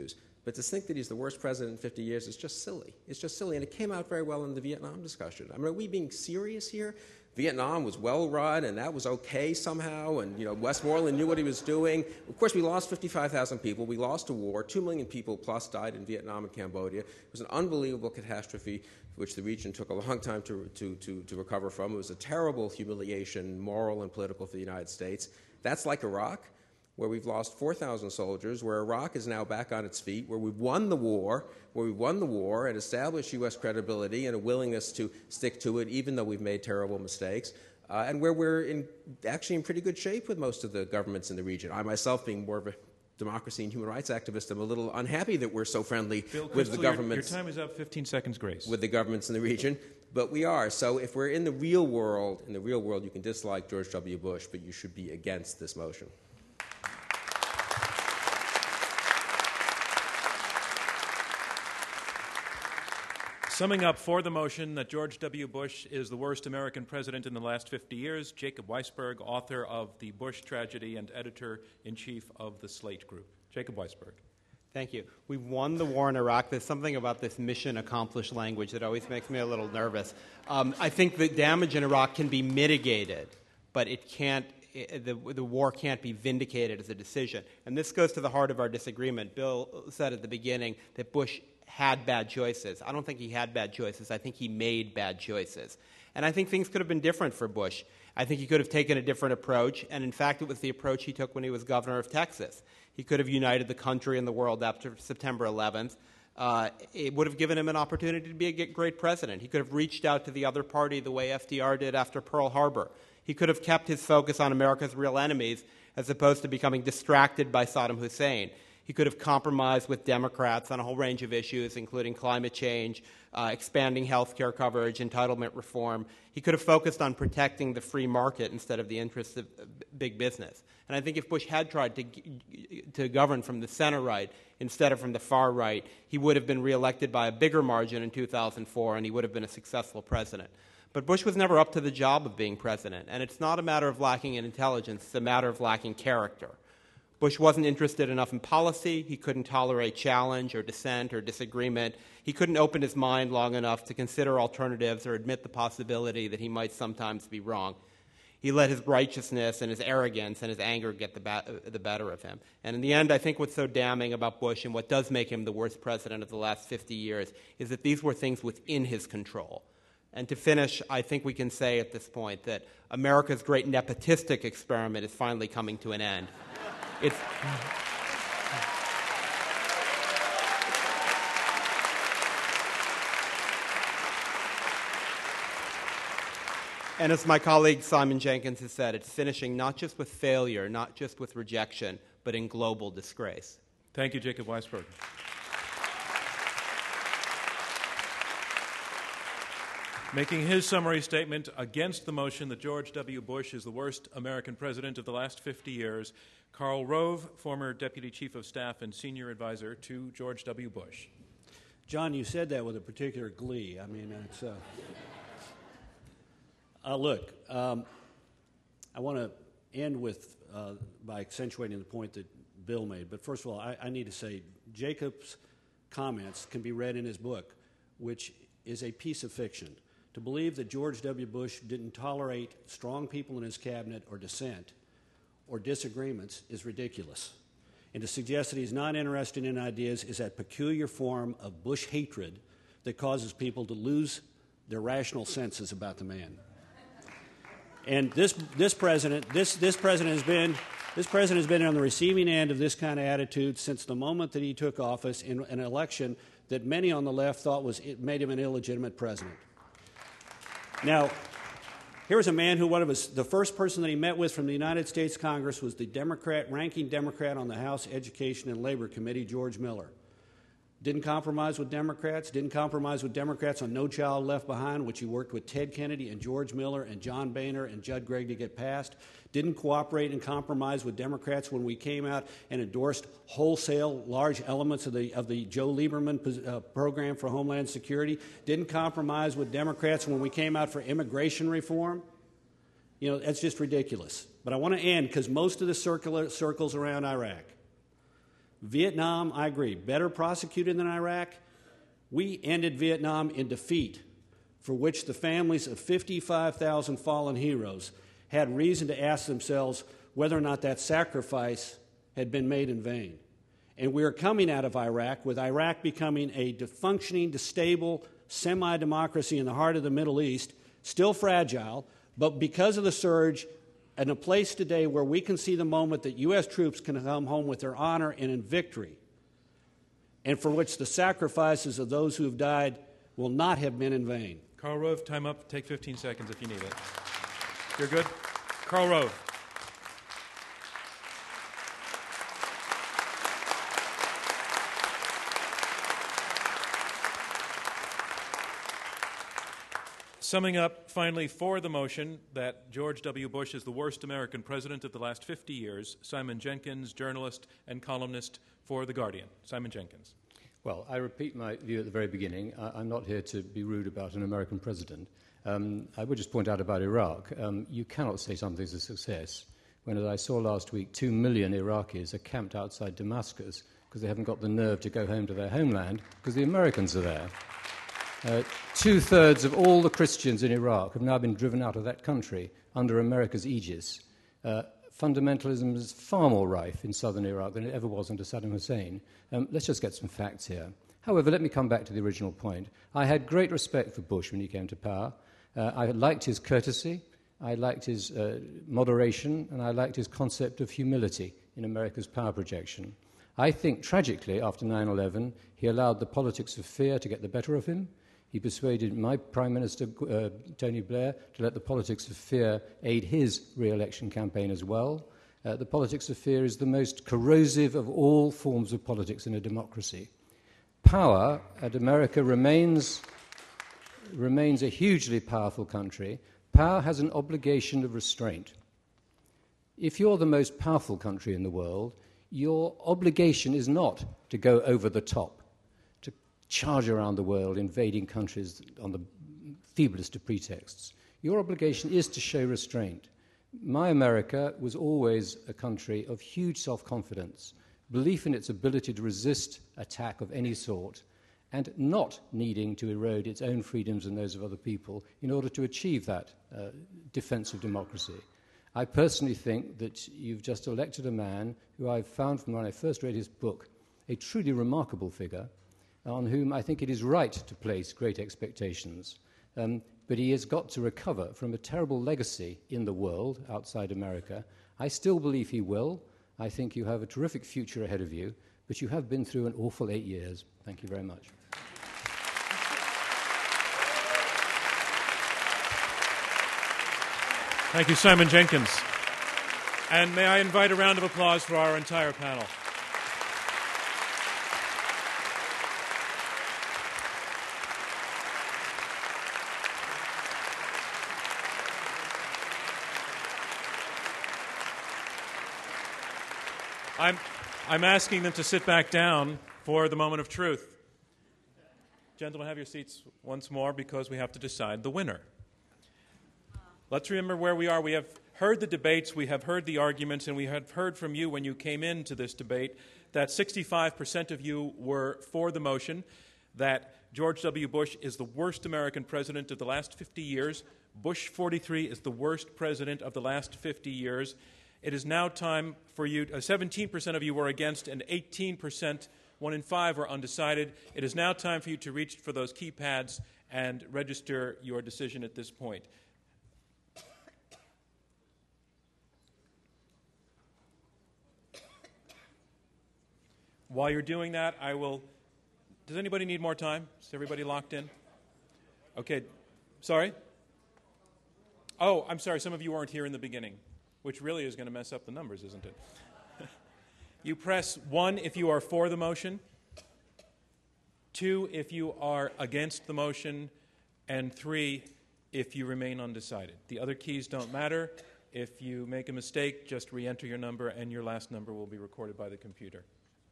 C: But to think that he's the worst president in 50 years is just silly. It's just silly, and it came out very well in the Vietnam discussion. I mean, are we being serious here? Vietnam was well run, and that was okay somehow, and Westmoreland knew what he was doing. Of course, we lost 55,000 people. We lost a war. 2 million people plus died in Vietnam and Cambodia. It was an unbelievable catastrophe, which the region took a long time to recover from. It was a terrible humiliation, moral and political, for the United States. That's like Iraq, where we've lost 4,000 soldiers, where Iraq is now back on its feet, where we've won the war, and established U.S. credibility and a willingness to stick to it, even though we've made terrible mistakes, and where we're actually in pretty good shape with most of the governments in the region. I myself, being more of a democracy and human rights activist, I'm a little unhappy that we're so friendly with the governments.
A: Your time is up. 15 seconds grace.
C: With the governments in the region. But we are. So if we're in the real world, you can dislike George W. Bush, but you should be against this motion.
A: Summing up for the motion that George W. Bush is the worst American president in the last 50 years, Jacob Weisberg, author of The Bush Tragedy and editor-in-chief of the Slate Group. Jacob Weisberg.
B: Thank you. We won the war in Iraq. There's something about this mission accomplished language that always makes me a little nervous. I think the damage in Iraq can be mitigated, but it can't. The war can't be vindicated as a decision. And this goes to the heart of our disagreement. Bill said at the beginning that Bush had bad choices. I don't think he had bad choices. I think he made bad choices. And I think things could have been different for Bush. I think he could have taken a different approach, and in fact, it was the approach he took when he was governor of Texas. He could have united the country and the world after September 11th. It would have given him an opportunity to be a great president. He could have reached out to the other party the way FDR did after Pearl Harbor. He could have kept his focus on America's real enemies as opposed to becoming distracted by Saddam Hussein. He could have compromised with Democrats on a whole range of issues, including climate change, expanding health care coverage, entitlement reform. He could have focused on protecting the free market instead of the interests of big business. And I think if Bush had tried to govern from the center right instead of from the far right, he would have been reelected by a bigger margin in 2004, and he would have been a successful president. But Bush was never up to the job of being president, and it's not a matter of lacking in intelligence, it's a matter of lacking character. Bush wasn't interested enough in policy. He couldn't tolerate challenge or dissent or disagreement. He couldn't open his mind long enough to consider alternatives or admit the possibility that he might sometimes be wrong. He let his righteousness and his arrogance and his anger get the better of him. And in the end, I think what's so damning about Bush and what does make him the worst president of the last 50 years is that these were things within his control. And to finish, I think we can say at this point that America's great nepotistic experiment is finally coming to an end. And as my colleague Simon Jenkins has said, it's finishing not just with failure, not just with rejection, but in global disgrace.
A: Thank you, Jacob Weisberg. Making his summary statement against the motion that George W. Bush is the worst American president of the last 50 years, Karl Rove, former Deputy Chief of Staff and Senior Advisor to George W. Bush.
E: John, you said that with a particular glee. I mean, it's... Look, I want to end with by accentuating the point that Bill made. But first of all, I need to say Jacob's comments can be read in his book, which is a piece of fiction. To believe that George W. Bush didn't tolerate strong people in his cabinet or dissent or disagreements is ridiculous. And to suggest that he's not interested in ideas is that peculiar form of Bush hatred that causes people to lose their rational senses about the man. And this president has been on the receiving end of this kind of attitude since the moment that he took office in an election that many on the left thought made him an illegitimate president. Now, here's a man who the first person that he met with from the United States Congress was the ranking Democrat on the House Education and Labor Committee, George Miller. Didn't compromise with Democrats on No Child Left Behind, which he worked with Ted Kennedy and George Miller and John Boehner and Judd Gregg to get passed. Didn't cooperate and compromise with Democrats when we came out and endorsed wholesale large elements of the Joe Lieberman program for Homeland Security. Didn't compromise with Democrats when we came out for immigration reform. You know, that's just ridiculous. But I want to end because most of the circles around Iraq. Vietnam, I agree, better prosecuted than Iraq. We ended Vietnam in defeat, for which the families of 55,000 fallen heroes had reason to ask themselves whether or not that sacrifice had been made in vain. And we are coming out of Iraq, with Iraq becoming a functioning, stable, semi-democracy in the heart of the Middle East, still fragile, but because of the surge, in a place today where we can see the moment that U.S. troops can come home with their honor and in victory, and for which the sacrifices of those who have died will not have been in vain.
A: Karl Rove, time up. Take 15 seconds if you need it. You're good? Karl Rove. Summing up, finally, for the motion that George W. Bush is the worst American president of the last 50 years, Simon Jenkins, journalist and columnist for The Guardian. Simon Jenkins.
D: Well, I repeat my view at the very beginning. I'm not here to be rude about an American president. I would just point out about Iraq. You cannot say something's a success when, as I saw last week, 2 million Iraqis are camped outside Damascus because they haven't got the nerve to go home to their homeland because the Americans are there. 2/3 of all the Christians in Iraq have now been driven out of that country under America's aegis. Fundamentalism is far more rife in southern Iraq than it ever was under Saddam Hussein. Let's just get some facts here. However, let me come back to the original point. I had great respect for Bush when he came to power. I liked his courtesy, I liked his moderation, and I liked his concept of humility in America's power projection. I think, tragically, after 9/11, he allowed the politics of fear to get the better of him. He persuaded my Prime Minister, Tony Blair, to let the politics of fear aid his re-election campaign as well. The politics of fear is the most corrosive of all forms of politics in a democracy. Power at America remains a hugely powerful country. Power has an obligation of restraint. If you're the most powerful country in the world, your obligation is not to go over the top, charge around the world, invading countries on the feeblest of pretexts. Your obligation is to show restraint. My America was always a country of huge self-confidence, belief in its ability to resist attack of any sort, and not needing to erode its own freedoms and those of other people in order to achieve that defense of democracy. I personally think that you've just elected a man who I've found from when I first read his book a truly remarkable figure, on whom I think it is right to place great expectations. But he has got to recover from a terrible legacy in the world outside America. I still believe he will. I think you have a terrific future ahead of you, but you have been through an awful 8 years. Thank you very much.
A: Thank you, Simon Jenkins. And may I invite a round of applause for our entire panel. I'm asking them to sit back down for the moment of truth. Gentlemen, have your seats once more because we have to decide the winner. Let's remember where we are. We have heard the debates, we have heard the arguments, and we have heard from you when you came into this debate that 65% of you were for the motion, that George W. Bush is the worst American president of the last 50 years. Bush 43 is the worst president of the last 50 years. It is now time for you, 17% of you were against, and 18%, 1 in 5, were undecided. It is now time for you to reach for those keypads and register your decision at this point. While you're doing that, does anybody need more time? Is everybody locked in? Okay, sorry? Oh, I'm sorry, some of you weren't here in the beginning, which really is going to mess up the numbers, isn't it? You press 1 if you are for the motion, 2 if you are against the motion, and 3 if you remain undecided. The other keys don't matter. If you make a mistake, just re-enter your number, and your last number will be recorded by the computer.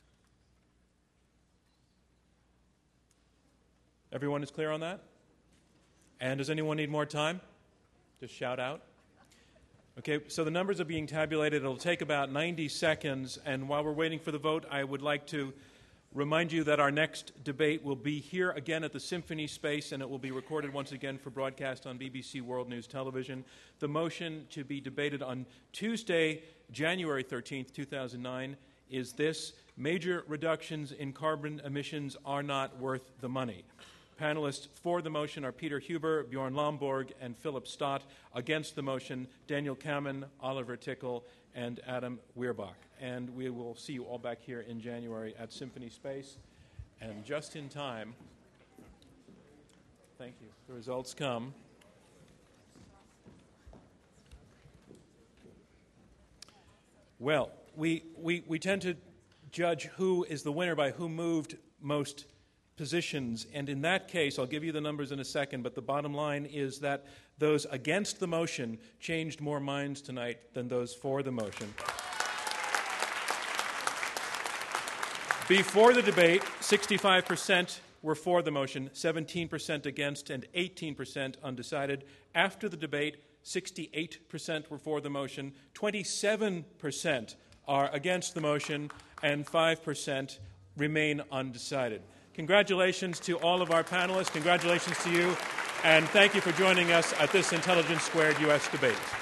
A: Everyone is clear on that? And does anyone need more time? Just shout out. Okay, so the numbers are being tabulated. It'll take about 90 seconds, and while we're waiting for the vote, I would like to remind you that our next debate will be here again at the Symphony Space, and it will be recorded once again for broadcast on BBC World News Television. The motion to be debated on Tuesday, January 13th, 2009, is this: major reductions in carbon emissions are not worth the money. Panelists for the motion are Peter Huber, Bjorn Lomborg, and Philip Stott. Against the motion, Daniel Kamen, Oliver Tickle, and Adam Weerbach. And we will see you all back here in January at Symphony Space. And just in time, thank you, the results come. Well, we tend to judge who is the winner by who moved most positions, and in that case, I'll give you the numbers in a second, but the bottom line is that those against the motion changed more minds tonight than those for the motion. Before the debate, 65% were for the motion, 17% against, and 18% undecided. After the debate, 68% were for the motion, 27% are against the motion, and 5% remain undecided. Congratulations to all of our panelists. Congratulations to you. And thank you for joining us at this Intelligence Squared U.S. debate.